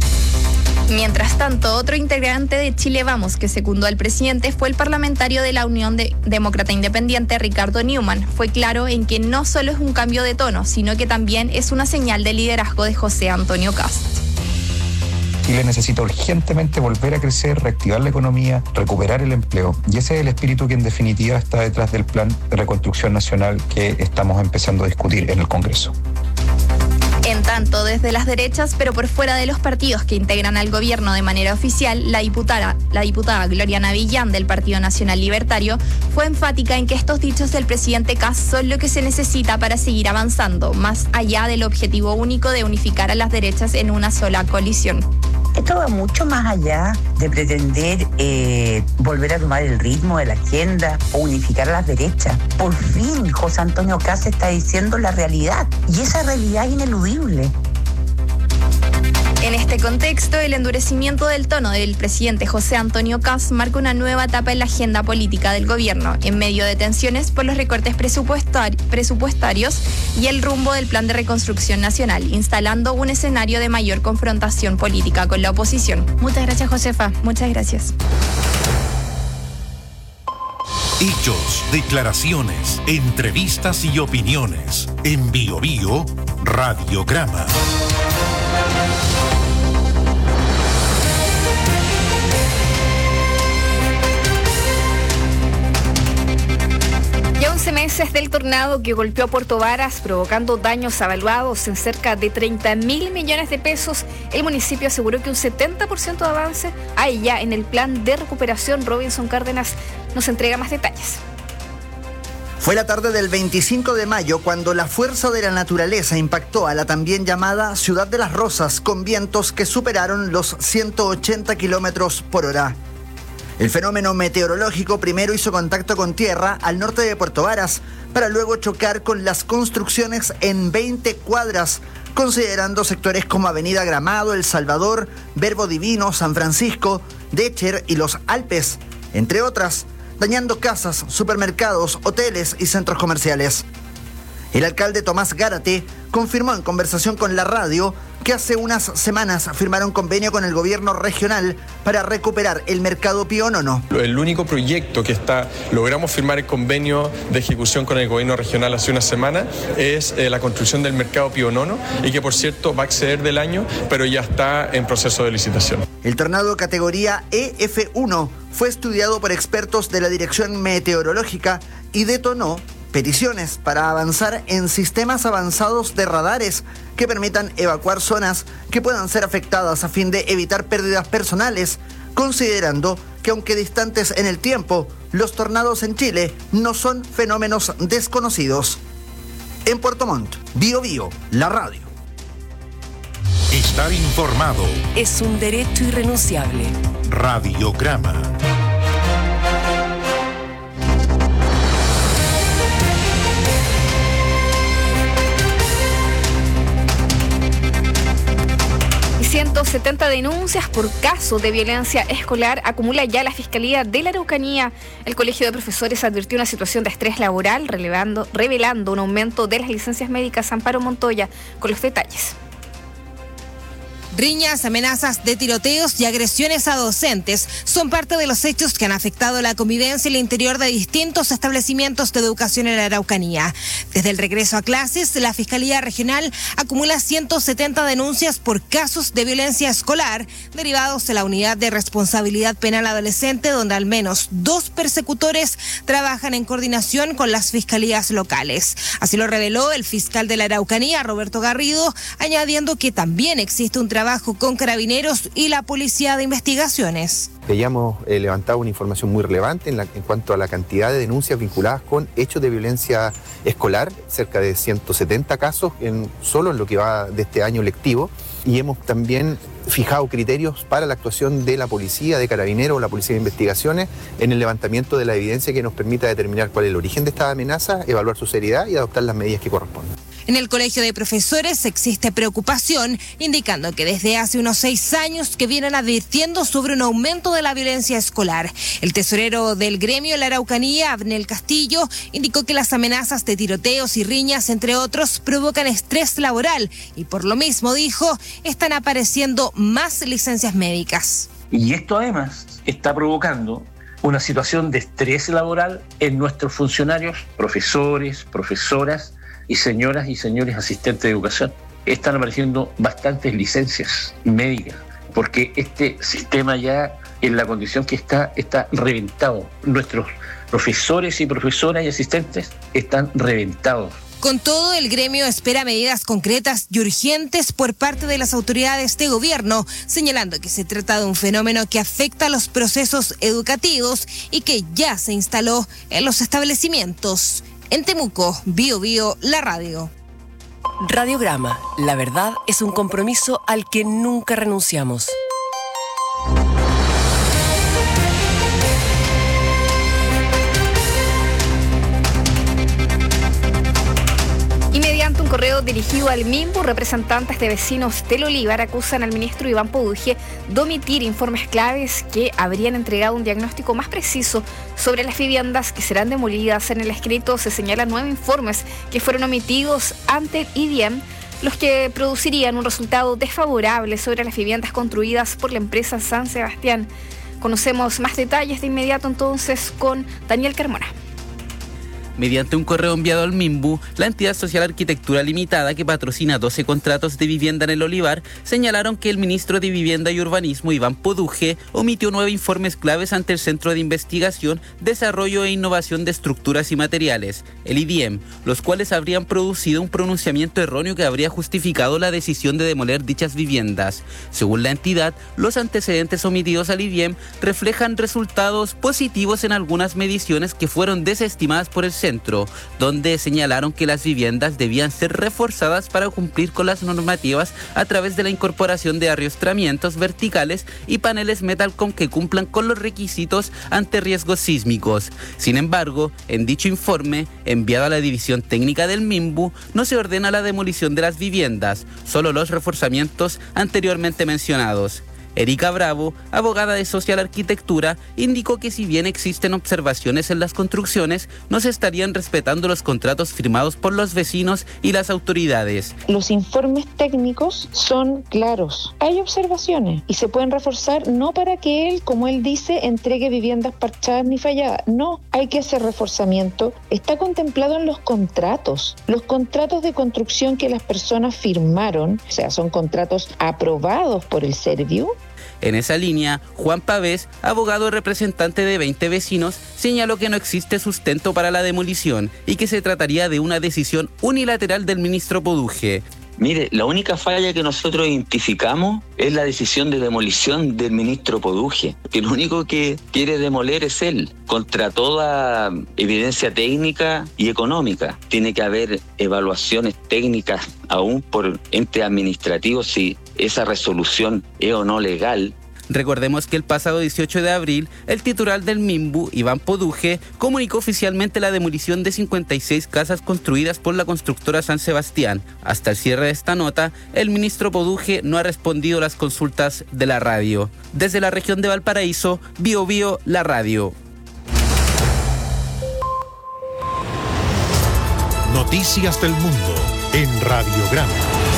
Mientras tanto, otro integrante de Chile Vamos que secundó al presidente fue el parlamentario de la Unión de Demócrata Independiente, Ricardo Newman. Fue claro en que no solo es un cambio de tono, sino que también es una señal de liderazgo de José Antonio Kast. Chile necesita urgentemente volver a crecer, reactivar la economía, recuperar el empleo. Y ese es el espíritu que en definitiva está detrás del plan de reconstrucción nacional que estamos empezando a discutir en el Congreso. En tanto, desde las derechas, pero por fuera de los partidos que integran al gobierno de manera oficial, la diputada, la diputada Gloriana Villán del Partido Nacional Libertario fue enfática en que estos dichos del presidente Kast son lo que se necesita para seguir avanzando, más allá del objetivo único de unificar a las derechas en una sola coalición. Esto va mucho más allá de pretender eh, volver a tomar el ritmo de la agenda o unificar a las derechas. Por fin, José Antonio Kast está diciendo la realidad, y esa realidad es ineludible. En este contexto, el endurecimiento del tono del presidente José Antonio Kast marca una nueva etapa en la agenda política del gobierno, en medio de tensiones por los recortes presupuestar- presupuestarios y el rumbo del plan de reconstrucción nacional, instalando un escenario de mayor confrontación política con la oposición. Muchas gracias, Josefa. Muchas gracias. Hechos, declaraciones, entrevistas y opiniones. En Bio Bio, Radiograma. Ya once meses del tornado que golpeó a Puerto Varas, provocando daños avaluados en cerca de treinta mil millones de pesos, el municipio aseguró que un setenta por ciento de avance hay ya en el plan de recuperación. Robinson Cárdenas nos entrega más detalles. Fue la tarde del veinticinco de mayo cuando la fuerza de la naturaleza impactó a la también llamada Ciudad de las Rosas con vientos que superaron los ciento ochenta kilómetros por hora. El fenómeno meteorológico primero hizo contacto con tierra al norte de Puerto Varas, para luego chocar con las construcciones en veinte cuadras, considerando sectores como Avenida Gramado, El Salvador, Verbo Divino, San Francisco, Decher y Los Alpes, entre otras, dañando casas, supermercados, hoteles y centros comerciales. El alcalde Tomás Gárate confirmó en conversación con la radio que hace unas semanas firmaron convenio con el gobierno regional para recuperar el mercado Pío Nono. El único proyecto que está, logramos firmar el convenio de ejecución con el gobierno regional hace una semana es eh, la construcción del mercado Pío Nono y que por cierto va a exceder del año, pero ya está en proceso de licitación. El tornado categoría E F uno fue estudiado por expertos de la Dirección Meteorológica y detonó peticiones para avanzar en sistemas avanzados de radares que permitan evacuar zonas que puedan ser afectadas a fin de evitar pérdidas personales, considerando que aunque distantes en el tiempo, los tornados en Chile no son fenómenos desconocidos. En Puerto Montt, Bio Bio, la radio. Estar informado es un derecho irrenunciable. Radiograma. ciento setenta denuncias por casos de violencia escolar acumula ya la Fiscalía de la Araucanía. El Colegio de Profesores advirtió una situación de estrés laboral, revelando, revelando un aumento de las licencias médicas. Amparo Montoya con los detalles. Riñas, amenazas de tiroteos y agresiones a docentes son parte de los hechos que han afectado la convivencia en el interior de distintos establecimientos de educación en la Araucanía. Desde el regreso a clases, la Fiscalía Regional acumula ciento setenta denuncias por casos de violencia escolar derivados de la Unidad de Responsabilidad Penal Adolescente, donde al menos dos persecutores trabajan en coordinación con las fiscalías locales. Así lo reveló el fiscal de la Araucanía, Roberto Garrido, añadiendo que también existe un trabajo con Carabineros y la Policía de Investigaciones. Hayamos eh, levantado una información muy relevante en, la, en cuanto a la cantidad de denuncias vinculadas con hechos de violencia escolar, cerca de ciento setenta casos en, solo en lo que va de este año lectivo, y hemos también fijado criterios para la actuación de la Policía, de Carabineros o la Policía de Investigaciones en el levantamiento de la evidencia que nos permita determinar cuál es el origen de esta amenaza, evaluar su seriedad y adoptar las medidas que correspondan. En el Colegio de Profesores existe preocupación, indicando que desde hace unos seis años que vienen advirtiendo sobre un aumento de la violencia escolar. El tesorero del gremio de la Araucanía, Abnel Castillo, indicó que las amenazas de tiroteos y riñas, entre otros, provocan estrés laboral y por lo mismo, dijo, están apareciendo más licencias médicas. Y esto además está provocando una situación de estrés laboral en nuestros funcionarios, profesores, profesoras, y señoras y señores asistentes de educación. Están apareciendo bastantes licencias médicas, porque este sistema ya en la condición que está, está reventado. Nuestros profesores y profesoras y asistentes están reventados. Con todo, el gremio espera medidas concretas y urgentes por parte de las autoridades de gobierno, señalando que se trata de un fenómeno que afecta a los procesos educativos y que ya se instaló en los establecimientos. En Temuco, Bio Bio, la radio. Radiograma. La verdad es un compromiso al que nunca renunciamos. Y mediante un correo dirigido al MIMBU, representantes de vecinos del Olivar acusan al ministro Iván Poduje de omitir informes claves que habrían entregado un diagnóstico más preciso sobre las viviendas que serán demolidas. En el escrito se señalan nueve informes que fueron omitidos ante el I D I E M, los que producirían un resultado desfavorable sobre las viviendas construidas por la empresa San Sebastián. Conocemos más detalles de inmediato entonces con Daniel Carmona. Mediante un correo enviado al MIMBU, la entidad social Arquitectura Limitada, que patrocina doce contratos de vivienda en el Olivar, señalaron que el ministro de Vivienda y Urbanismo, Iván Poduje, omitió nueve informes claves ante el Centro de Investigación, Desarrollo e Innovación de Estructuras y Materiales, el I D I E M, los cuales habrían producido un pronunciamiento erróneo que habría justificado la decisión de demoler dichas viviendas. Según la entidad, los antecedentes omitidos al I D I E M reflejan resultados positivos en algunas mediciones que fueron desestimadas por el centro, Centro, donde señalaron que las viviendas debían ser reforzadas para cumplir con las normativas a través de la incorporación de arriostramientos verticales y paneles Metalcom que cumplan con los requisitos ante riesgos sísmicos. Sin embargo, en dicho informe, enviado a la División Técnica del MIMBU, no se ordena la demolición de las viviendas, solo los reforzamientos anteriormente mencionados. Erika Bravo, abogada de Social Arquitectura, indicó que si bien existen observaciones en las construcciones, no se estarían respetando los contratos firmados por los vecinos y las autoridades. Los informes técnicos son claros. Hay observaciones y se pueden reforzar no para que él, como él dice, entregue viviendas parchadas ni falladas. No, hay que hacer reforzamiento. Está contemplado en los contratos. Los contratos de construcción que las personas firmaron, o sea, son contratos aprobados por el Serviu. En esa línea, Juan Pavés, abogado representante de veinte vecinos, señaló que no existe sustento para la demolición y que se trataría de una decisión unilateral del ministro Poduje. Mire, la única falla que nosotros identificamos es la decisión de demolición del ministro Poduje, que lo único que quiere demoler es él, contra toda evidencia técnica y económica. Tiene que haber evaluaciones técnicas aún por entes administrativos si esa resolución es o no legal. Recordemos que el pasado dieciocho de abril, el titular del MIMBU, Iván Poduje, comunicó oficialmente la demolición de cincuenta y seis casas construidas por la constructora San Sebastián. Hasta el cierre de esta nota, el ministro Poduje no ha respondido a las consultas de la radio. Desde la región de Valparaíso, Bio Bio, la radio. Noticias del mundo en Radiograma.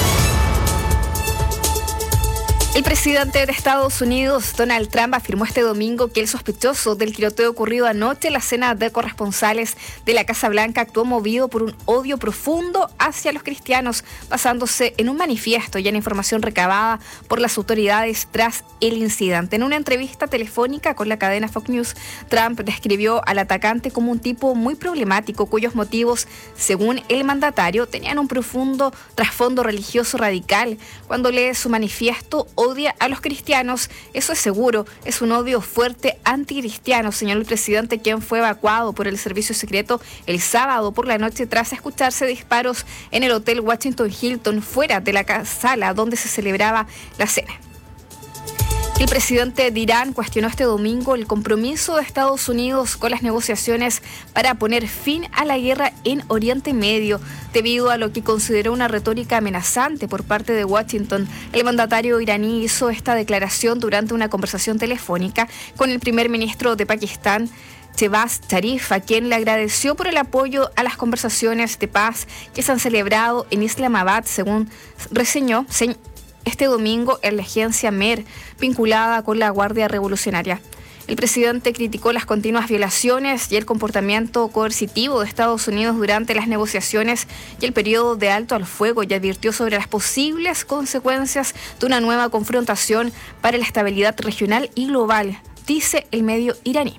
El presidente de Estados Unidos, Donald Trump, afirmó este domingo que el sospechoso del tiroteo ocurrido anoche en la cena de corresponsales de la Casa Blanca actuó movido por un odio profundo hacia los cristianos, basándose en un manifiesto y en información recabada por las autoridades tras el incidente. En una entrevista telefónica con la cadena Fox News, Trump describió al atacante como un tipo muy problemático, cuyos motivos, según el mandatario, tenían un profundo trasfondo religioso radical. Cuando lee su manifiesto, odia a los cristianos, eso es seguro, es un odio fuerte anticristiano, señaló el presidente, quien fue evacuado por el servicio secreto el sábado por la noche tras escucharse disparos en el hotel Washington Hilton fuera de la sala donde se celebraba la cena. El presidente de Irán cuestionó este domingo el compromiso de Estados Unidos con las negociaciones para poner fin a la guerra en Oriente Medio, debido a lo que consideró una retórica amenazante por parte de Washington. El mandatario iraní hizo esta declaración durante una conversación telefónica con el primer ministro de Pakistán, Shehbaz Sharif, a quien le agradeció por el apoyo a las conversaciones de paz que se han celebrado en Islamabad, según reseñó se- este domingo en la agencia Mer, vinculada con la Guardia Revolucionaria. El presidente criticó las continuas violaciones y el comportamiento coercitivo de Estados Unidos durante las negociaciones y el periodo de alto al fuego y advirtió sobre las posibles consecuencias de una nueva confrontación para la estabilidad regional y global, dice el medio iraní.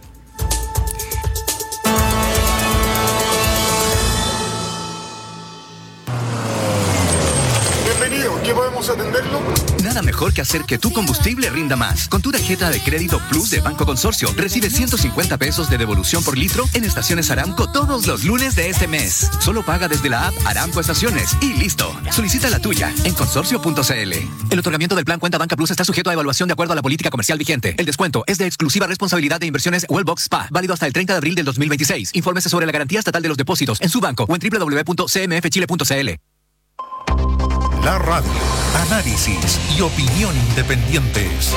Bienvenido, ¿qué podemos atenderlo? Nada mejor que hacer que tu combustible rinda más. Con tu tarjeta de crédito Plus de Banco Consorcio, recibe ciento cincuenta pesos de devolución por litro en estaciones Aramco todos los lunes de este mes. Solo paga desde la app Aramco Estaciones y listo. Solicita la tuya en consorcio punto c l. El otorgamiento del plan Cuenta Banca Plus está sujeto a evaluación de acuerdo a la política comercial vigente. El descuento es de exclusiva responsabilidad de Inversiones Wellbox Spa, válido hasta el treinta de abril del dos mil veintiséis. Infórmese sobre la garantía estatal de los depósitos en su banco o en doble u doble u doble u punto c m f chile punto c l. La radio, análisis y opinión independientes.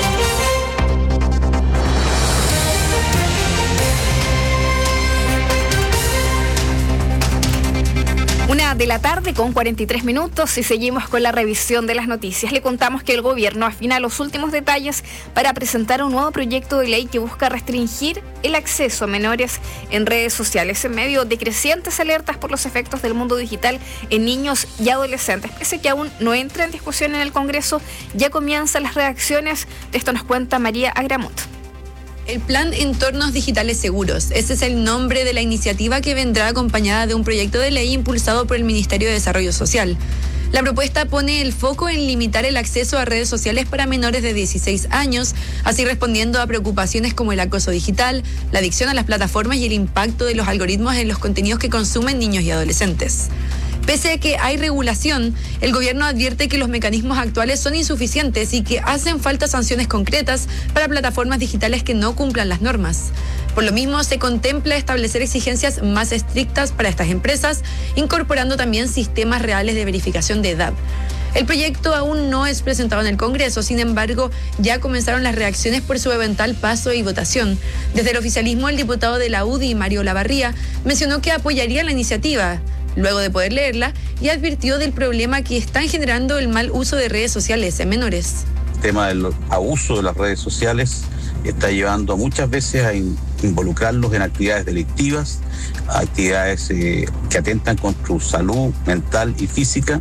Una de la tarde con cuarenta y tres minutos y seguimos con la revisión de las noticias. Le contamos que el gobierno afina los últimos detalles para presentar un nuevo proyecto de ley que busca restringir el acceso a menores en redes sociales en medio de crecientes alertas por los efectos del mundo digital en niños y adolescentes. Pese que aún no entra en discusión en el Congreso, ya comienzan las redacciones. De esto nos cuenta María Agramut. El Plan Entornos Digitales Seguros. Ese es el nombre de la iniciativa que vendrá acompañada de un proyecto de ley impulsado por el Ministerio de Desarrollo Social. La propuesta pone el foco en limitar el acceso a redes sociales para menores de dieciséis años, así respondiendo a preocupaciones como el acoso digital, la adicción a las plataformas y el impacto de los algoritmos en los contenidos que consumen niños y adolescentes. Pese a que hay regulación, el gobierno advierte que los mecanismos actuales son insuficientes y que hacen falta sanciones concretas para plataformas digitales que no cumplan las normas. Por lo mismo, se contempla establecer exigencias más estrictas para estas empresas, incorporando también sistemas reales de verificación de edad. El proyecto aún no es presentado en el Congreso, sin embargo, ya comenzaron las reacciones por su eventual paso y votación. Desde el oficialismo, el diputado de la U D I, Mario Lavarría, mencionó que apoyaría la iniciativa, luego de poder leerla, y advirtió del problema que están generando el mal uso de redes sociales en menores. El tema del abuso de las redes sociales está llevando muchas veces a in- involucrarlos en actividades delictivas, actividades eh, que atentan contra su salud mental y física.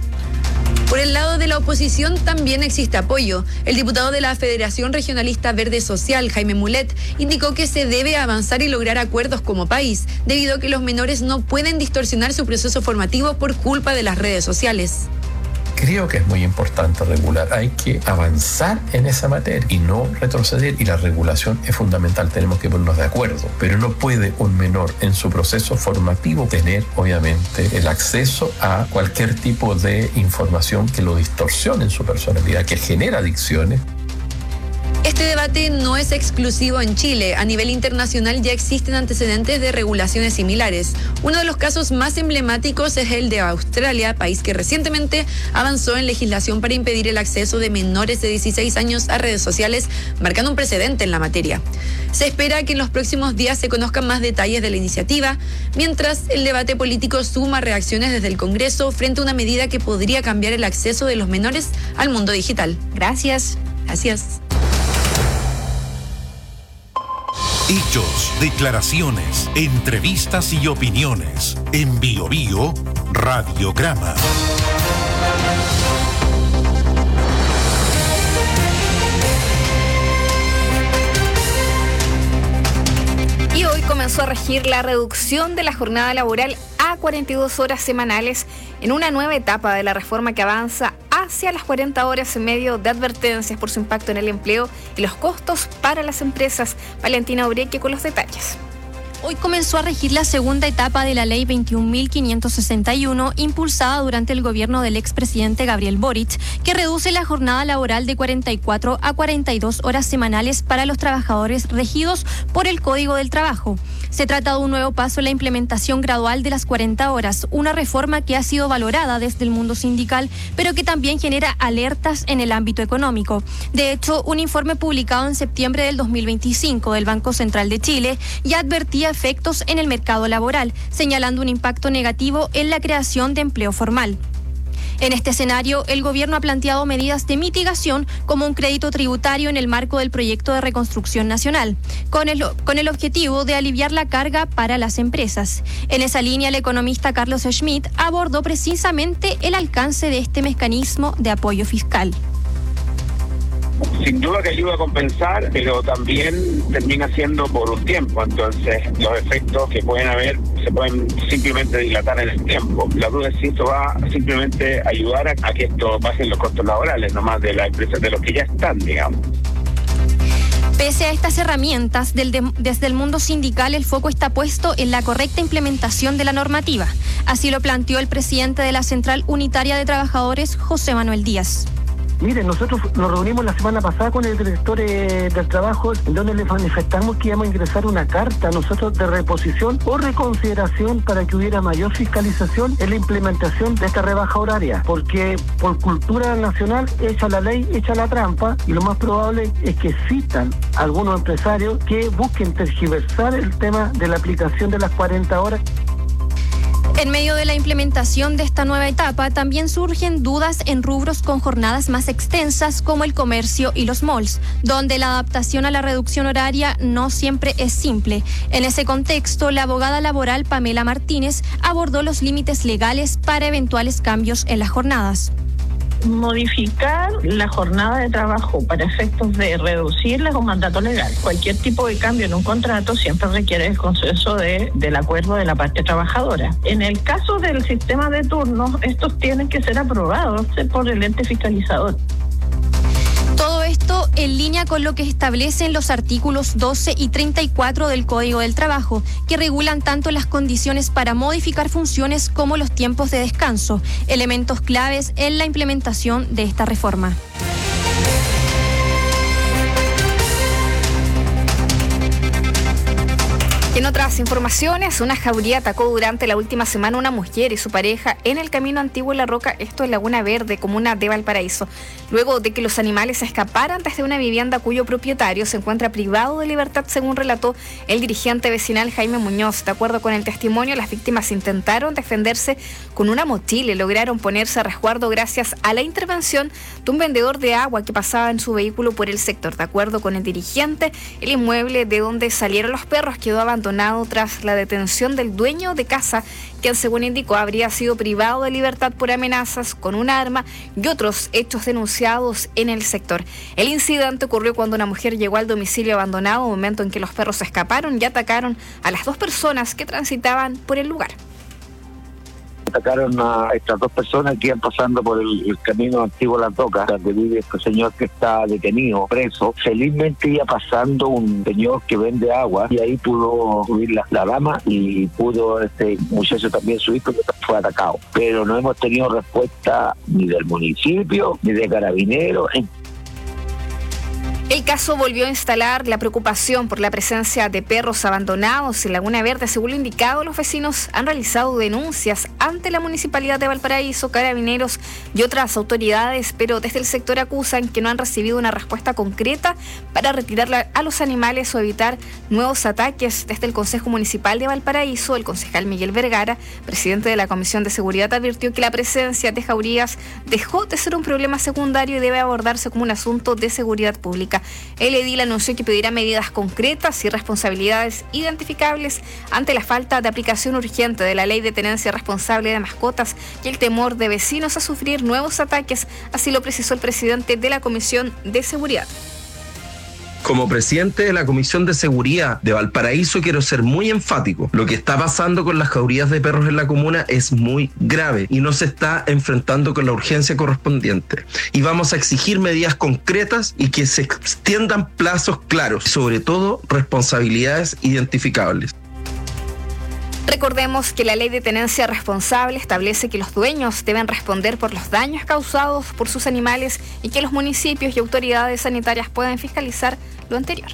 Por el lado de la oposición también existe apoyo. El diputado de la Federación Regionalista Verde Social, Jaime Mulet, indicó que se debe avanzar y lograr acuerdos como país, debido a que los menores no pueden distorsionar su proceso formativo por culpa de las redes sociales. Creo que es muy importante regular, hay que avanzar en esa materia y no retroceder, y la regulación es fundamental, tenemos que ponernos de acuerdo, pero no puede un menor en su proceso formativo tener obviamente el acceso a cualquier tipo de información que lo distorsione en su personalidad, que genera adicciones. Este debate no es exclusivo en Chile. A nivel internacional ya existen antecedentes de regulaciones similares. Uno de los casos más emblemáticos es el de Australia, país que recientemente avanzó en legislación para impedir el acceso de menores de dieciséis años a redes sociales, marcando un precedente en la materia. Se espera que en los próximos días se conozcan más detalles de la iniciativa, mientras el debate político suma reacciones desde el Congreso frente a una medida que podría cambiar el acceso de los menores al mundo digital. Gracias. Gracias. Hechos, declaraciones, entrevistas y opiniones. En Bio Bio, Radiograma. Y hoy comenzó a regir la reducción de la jornada laboral a cuarenta y dos horas semanales en una nueva etapa de la reforma que avanza hacia las cuarenta horas en medio de advertencias por su impacto en el empleo y los costos para las empresas. Valentina Obreque con los detalles. Hoy comenzó a regir la segunda etapa de la Ley veintiún mil quinientos sesenta y uno, impulsada durante el gobierno del expresidente Gabriel Boric, que reduce la jornada laboral de cuarenta y cuatro a cuarenta y dos horas semanales para los trabajadores regidos por el Código del Trabajo. Se trata de un nuevo paso en la implementación gradual de las cuarenta horas, una reforma que ha sido valorada desde el mundo sindical, pero que también genera alertas en el ámbito económico. De hecho, un informe publicado en septiembre del dos mil veinticinco del Banco Central de Chile ya advertía efectos en el mercado laboral, señalando un impacto negativo en la creación de empleo formal. En este escenario, el gobierno ha planteado medidas de mitigación como un crédito tributario en el marco del proyecto de reconstrucción nacional, con el, con el objetivo de aliviar la carga para las empresas. En esa línea, el economista Carlos Schmidt abordó precisamente el alcance de este mecanismo de apoyo fiscal. Sin duda que ayuda a compensar, pero también termina siendo por un tiempo, entonces los efectos que pueden haber se pueden simplemente dilatar en el tiempo. La duda es si esto va a simplemente ayudar a, a que esto pase en los costos laborales, nomás de las empresas, de los que ya están, digamos. Pese a estas herramientas, del de, desde el mundo sindical el foco está puesto en la correcta implementación de la normativa. Así lo planteó el presidente de la Central Unitaria de Trabajadores, José Manuel Díaz. Miren, nosotros nos reunimos la semana pasada con el director eh, del trabajo, en donde le manifestamos que íbamos a ingresar una carta a nosotros de reposición o reconsideración para que hubiera mayor fiscalización en la implementación de esta rebaja horaria, porque por cultura nacional echa la ley, echa la trampa, y lo más probable es que citan a algunos empresarios que busquen tergiversar el tema de la aplicación de las cuarenta horas. En medio de la implementación de esta nueva etapa, también surgen dudas en rubros con jornadas más extensas como el comercio y los malls, donde la adaptación a la reducción horaria no siempre es simple. En ese contexto, la abogada laboral Pamela Martínez abordó los límites legales para eventuales cambios en las jornadas. Modificar la jornada de trabajo para efectos de reducirla es un mandato legal. Cualquier tipo de cambio en un contrato siempre requiere el consenso de, del acuerdo de la parte trabajadora. En el caso del sistema de turnos, estos tienen que ser aprobados por el ente fiscalizador. Todo esto en línea con lo que establecen los artículos doce y treinta y cuatro del Código del Trabajo, que regulan tanto las condiciones para modificar funciones como los tiempos de descanso, elementos claves en la implementación de esta reforma. En otras informaciones, una jauría atacó durante la última semana a una mujer y su pareja en el camino antiguo La Roca, esto en Laguna Verde, comuna de Valparaíso, luego de que los animales escaparan desde una vivienda cuyo propietario se encuentra privado de libertad, según relató el dirigente vecinal Jaime Muñoz. De acuerdo con el testimonio, las víctimas intentaron defenderse con una mochila y lograron ponerse a resguardo gracias a la intervención de un vendedor de agua que pasaba en su vehículo por el sector. De acuerdo con el dirigente, el inmueble de donde salieron los perros quedó abandonado tras la detención del dueño de casa, quien, según indicó, habría sido privado de libertad por amenazas con un arma y otros hechos denunciados en el sector. El incidente ocurrió cuando una mujer llegó al domicilio abandonado, momento en que los perros escaparon y atacaron a las dos personas que transitaban por el lugar. Atacaron a estas dos personas que iban pasando por el, el camino antiguo Las Rocas, donde vive este señor que está detenido, preso. Felizmente iba pasando un señor que vende agua y ahí pudo subir la, la dama y pudo este muchacho también subir porque fue atacado. Pero no hemos tenido respuesta ni del municipio ni de Carabineros. El caso volvió a instalar la preocupación por la presencia de perros abandonados en Laguna Verde. Según lo indicado, los vecinos han realizado denuncias ante la Municipalidad de Valparaíso, Carabineros y otras autoridades, pero desde el sector acusan que no han recibido una respuesta concreta para retirar a los animales o evitar nuevos ataques. Desde el Consejo Municipal de Valparaíso, el concejal Miguel Vergara, presidente de la Comisión de Seguridad, advirtió que la presencia de jaurías dejó de ser un problema secundario y debe abordarse como un asunto de seguridad pública. El edil anunció que pedirá medidas concretas y responsabilidades identificables ante la falta de aplicación urgente de la ley de tenencia responsable de mascotas y el temor de vecinos a sufrir nuevos ataques, así lo precisó el presidente de la Comisión de Seguridad. Como presidente de la Comisión de Seguridad de Valparaíso quiero ser muy enfático. Lo que está pasando con las jaurías de perros en la comuna es muy grave y no se está enfrentando con la urgencia correspondiente. Y vamos a exigir medidas concretas y que se extiendan plazos claros, sobre todo responsabilidades identificables. Recordemos que la ley de tenencia responsable establece que los dueños deben responder por los daños causados por sus animales y que los municipios y autoridades sanitarias pueden fiscalizar lo anterior.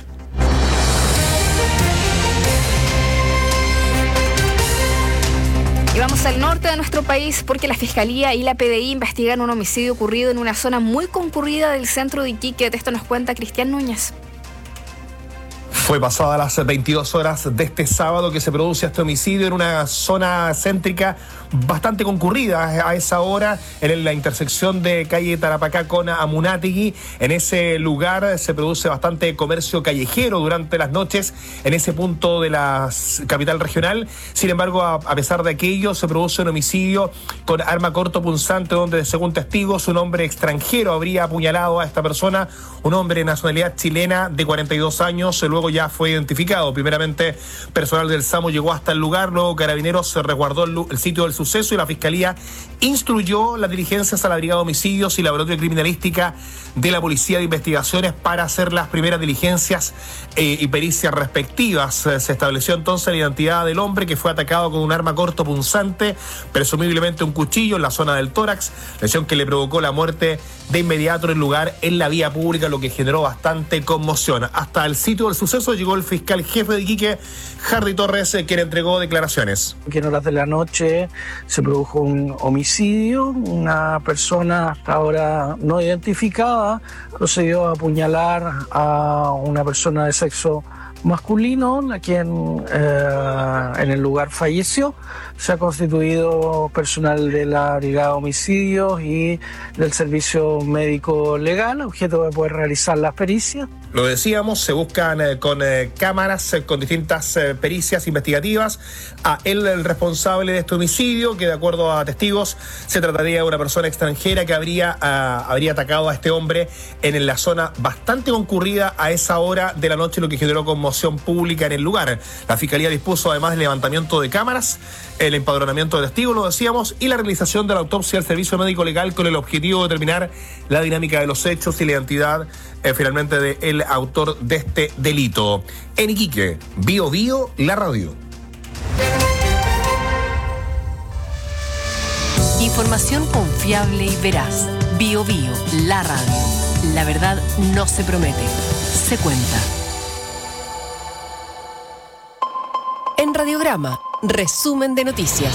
Y vamos al norte de nuestro país porque la Fiscalía y la P D I investigan un homicidio ocurrido en una zona muy concurrida del centro de Iquique. De esto nos cuenta Cristian Núñez. Fue pasada las veintidós horas de este sábado que se produce este homicidio en una zona céntrica bastante concurrida a esa hora, en la intersección de calle Tarapacá con Amunátegui. En ese lugar se produce bastante comercio callejero durante las noches en ese punto de la capital regional. Sin embargo, a, a pesar de aquello, se produce un homicidio con arma cortopunzante donde, según testigos, un hombre extranjero habría apuñalado a esta persona, un hombre de nacionalidad chilena de cuarenta y dos años. Luego ya fue identificado. Primeramente, personal del SAMU llegó hasta el lugar, luego Carabineros se resguardó el, el sitio del suceso y la Fiscalía instruyó las diligencias a la Brigada de Homicidios y Laboratorio de Criminalística de la Policía de Investigaciones para hacer las primeras diligencias eh, y pericias respectivas. Eh, se estableció entonces la identidad del hombre que fue atacado con un arma cortopunzante, presumiblemente un cuchillo en la zona del tórax, lesión que le provocó la muerte de inmediato en el lugar en la vía pública, lo que generó bastante conmoción. Hasta el sitio del suceso llegó el fiscal jefe de Iquique, Hardy Torres, eh, quien entregó declaraciones. Que en horas de la noche se produjo un homicidio, una persona hasta ahora no identificada procedió a apuñalar a una persona de sexo masculino, a quien eh, en el lugar falleció. se ha constituido personal de la Brigada de Homicidios y del Servicio Médico Legal, objeto de poder realizar las pericias. Lo decíamos, se buscan eh, con eh, cámaras, eh, con distintas eh, pericias investigativas a él, el responsable de este homicidio, que de acuerdo a testigos se trataría de una persona extranjera que habría, uh, habría atacado a este hombre en la zona bastante concurrida a esa hora de la noche, lo que generó conmoción pública en el lugar. La Fiscalía dispuso además el levantamiento de cámaras, el empadronamiento de testigos, lo decíamos, y la realización de la autopsia al Servicio Médico Legal con el objetivo de determinar la dinámica de los hechos y la identidad eh, finalmente del autor de este delito. En Iquique, Bio Bio, la radio. Información confiable y veraz. Bio Bio, la radio. La verdad no se promete, se cuenta. En Radiograma, resumen de noticias.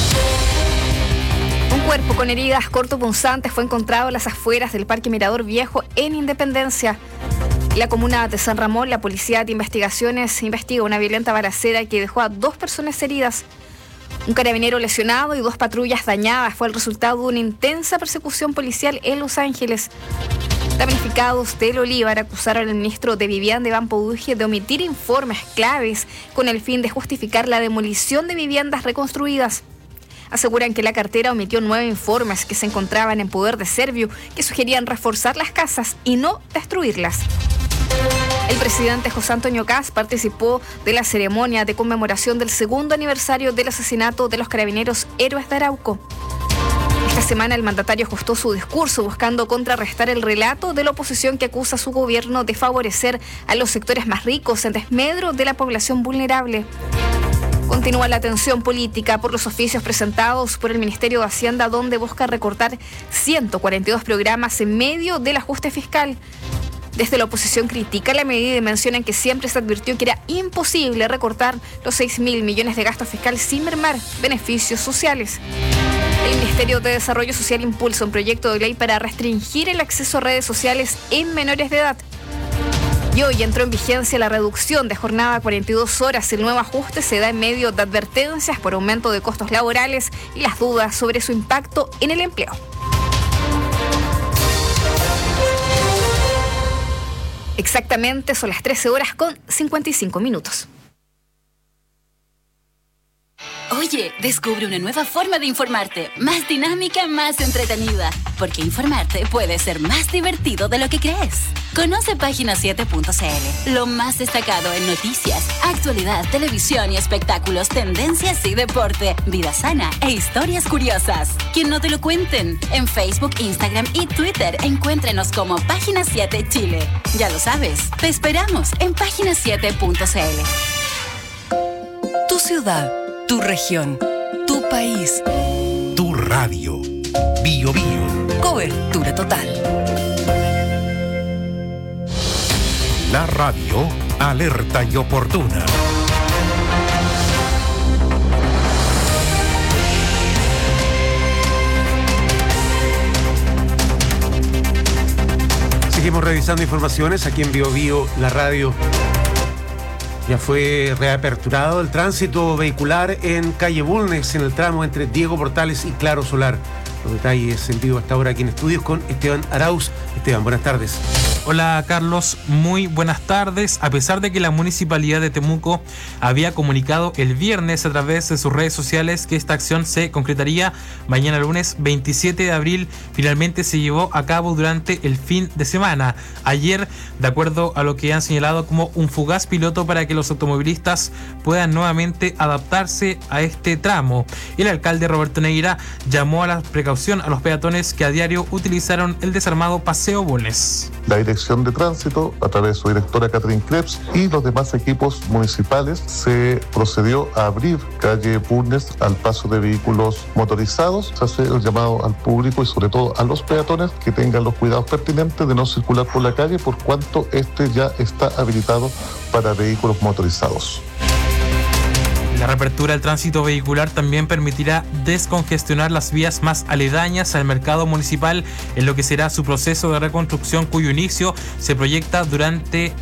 Un cuerpo con heridas cortopunzantes fue encontrado en las afueras del Parque Mirador Viejo en Independencia. En la comuna de San Ramón, la Policía de Investigaciones investiga una violenta balacera que dejó a dos personas heridas. Un carabinero lesionado y dos patrullas dañadas fue el resultado de una intensa persecución policial en Los Ángeles. Damnificados del Olívar acusaron al ministro de Vivienda, Iván Poduje, de omitir informes claves con el fin de justificar la demolición de viviendas reconstruidas. Aseguran que la cartera omitió nueve informes que se encontraban en poder de Servio que sugerían reforzar las casas y no destruirlas. El presidente José Antonio Kast participó de la ceremonia de conmemoración del segundo aniversario del asesinato de los carabineros Héroes de Arauco. Esta semana el mandatario ajustó su discurso buscando contrarrestar el relato de la oposición que acusa a su gobierno de favorecer a los sectores más ricos en desmedro de la población vulnerable. Continúa la tensión política por los oficios presentados por el Ministerio de Hacienda, donde busca recortar ciento cuarenta y dos programas en medio del ajuste fiscal. Desde la oposición critica la medida y mencionan que siempre se advirtió que era imposible recortar los seis mil millones de gasto fiscal sin mermar beneficios sociales. El Ministerio de Desarrollo Social impulsa un proyecto de ley para restringir el acceso a redes sociales en menores de edad. Y hoy entró en vigencia la reducción de jornada a cuarenta y dos horas. El nuevo ajuste se da en medio de advertencias por aumento de costos laborales y las dudas sobre su impacto en el empleo. Exactamente son las trece horas con cincuenta y cinco minutos. Oye, descubre una nueva forma de informarte, más dinámica, más entretenida, porque informarte puede ser más divertido de lo que crees. Conoce página siete punto c l, lo más destacado en noticias, actualidad, televisión y espectáculos, tendencias y deporte, vida sana e historias curiosas. Que no te lo cuenten. En Facebook, Instagram y Twitter encuéntrenos como Página siete Chile. Ya lo sabes, te esperamos en página siete punto c l. Tu ciudad. Tu región, tu país, tu radio. Bio Bio. Cobertura total. La radio alerta y oportuna. Seguimos revisando informaciones aquí en Bio Bio, la radio. Ya fue reaperturado el tránsito vehicular en calle Bulnes, en el tramo entre Diego Portales y Claro Solar. Los detalles en vivo hasta ahora aquí en estudios con Esteban Arauz. Esteban, buenas tardes. Hola Carlos, muy buenas tardes. A pesar de que la Municipalidad de Temuco había comunicado el viernes a través de sus redes sociales que esta acción se concretaría mañana lunes veintisiete de abril, finalmente se llevó a cabo durante el fin de semana. Ayer, de acuerdo a lo que han señalado como un fugaz piloto para que los automovilistas puedan nuevamente adaptarse a este tramo, el alcalde Roberto Neira llamó a la precaución a los peatones que a diario utilizaron el desarmado Paseo Bulnes. La Dirección de Tránsito, a través de su directora Catherine Krebs y los demás equipos municipales, se procedió a abrir calle Bulnes al paso de vehículos motorizados. Se hace el llamado al público y sobre todo a los peatones que tengan los cuidados pertinentes de no circular por la calle, por cuanto este ya está habilitado para vehículos motorizados. La reapertura del tránsito vehicular también permitirá descongestionar las vías más aledañas al mercado municipal, en lo que será su proceso de reconstrucción, cuyo inicio se proyecta durante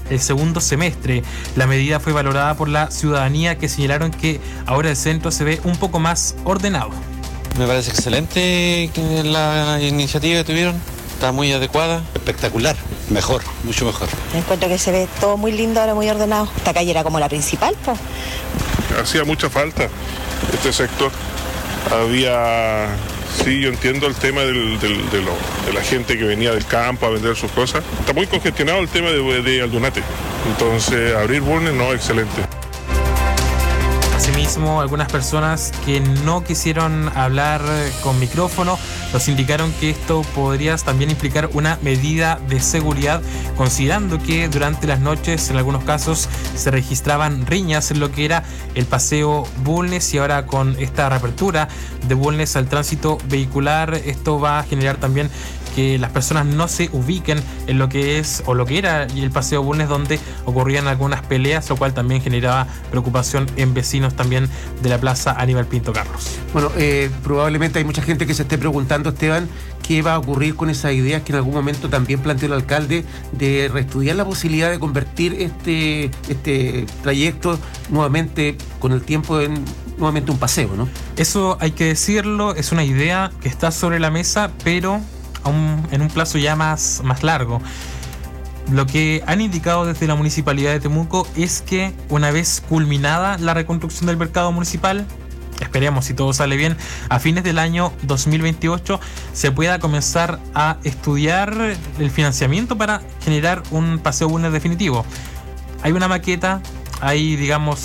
el segundo semestre. La medida fue valorada por la ciudadanía, que señalaron que ahora el centro se ve un poco más ordenado. Me parece excelente que la iniciativa que tuvieron. Está muy adecuada. Espectacular. Mejor, mucho mejor. Encuentro que se ve todo muy lindo, ahora muy ordenado. Esta calle era como la principal, pues. Hacía mucha falta este sector. Había... Sí, yo entiendo el tema del, del, de, lo, de la gente que venía del campo a vender sus cosas. Está muy congestionado el tema de, de Aldunate. Entonces, abrir Bulnes, no, excelente. Asimismo, algunas personas que no quisieron hablar con micrófono nos indicaron que esto podría también implicar una medida de seguridad, considerando que durante las noches en algunos casos se registraban riñas en lo que era el paseo Bulnes, y ahora con esta reapertura de Bulnes al tránsito vehicular, esto va a generar también que las personas no se ubiquen en lo que es o lo que era el paseo Bulnes, donde ocurrían algunas peleas, lo cual también generaba preocupación en vecinos también de la plaza Aníbal Pinto Carlos. Bueno, eh, probablemente hay mucha gente que se esté preguntando, Esteban, qué va a ocurrir con esas ideas que en algún momento también planteó el alcalde de reestudiar la posibilidad de convertir este, este trayecto nuevamente con el tiempo en nuevamente un paseo, ¿no? Eso hay que decirlo, es una idea que está sobre la mesa, pero a un, en un plazo ya más, más largo. Lo que han indicado desde la Municipalidad de Temuco es que una vez culminada la reconstrucción del mercado municipal, esperemos si todo sale bien, a fines del año dos mil veintiocho se pueda comenzar a estudiar el financiamiento para generar un paseo Bulnes definitivo. Hay una maqueta, hay, digamos,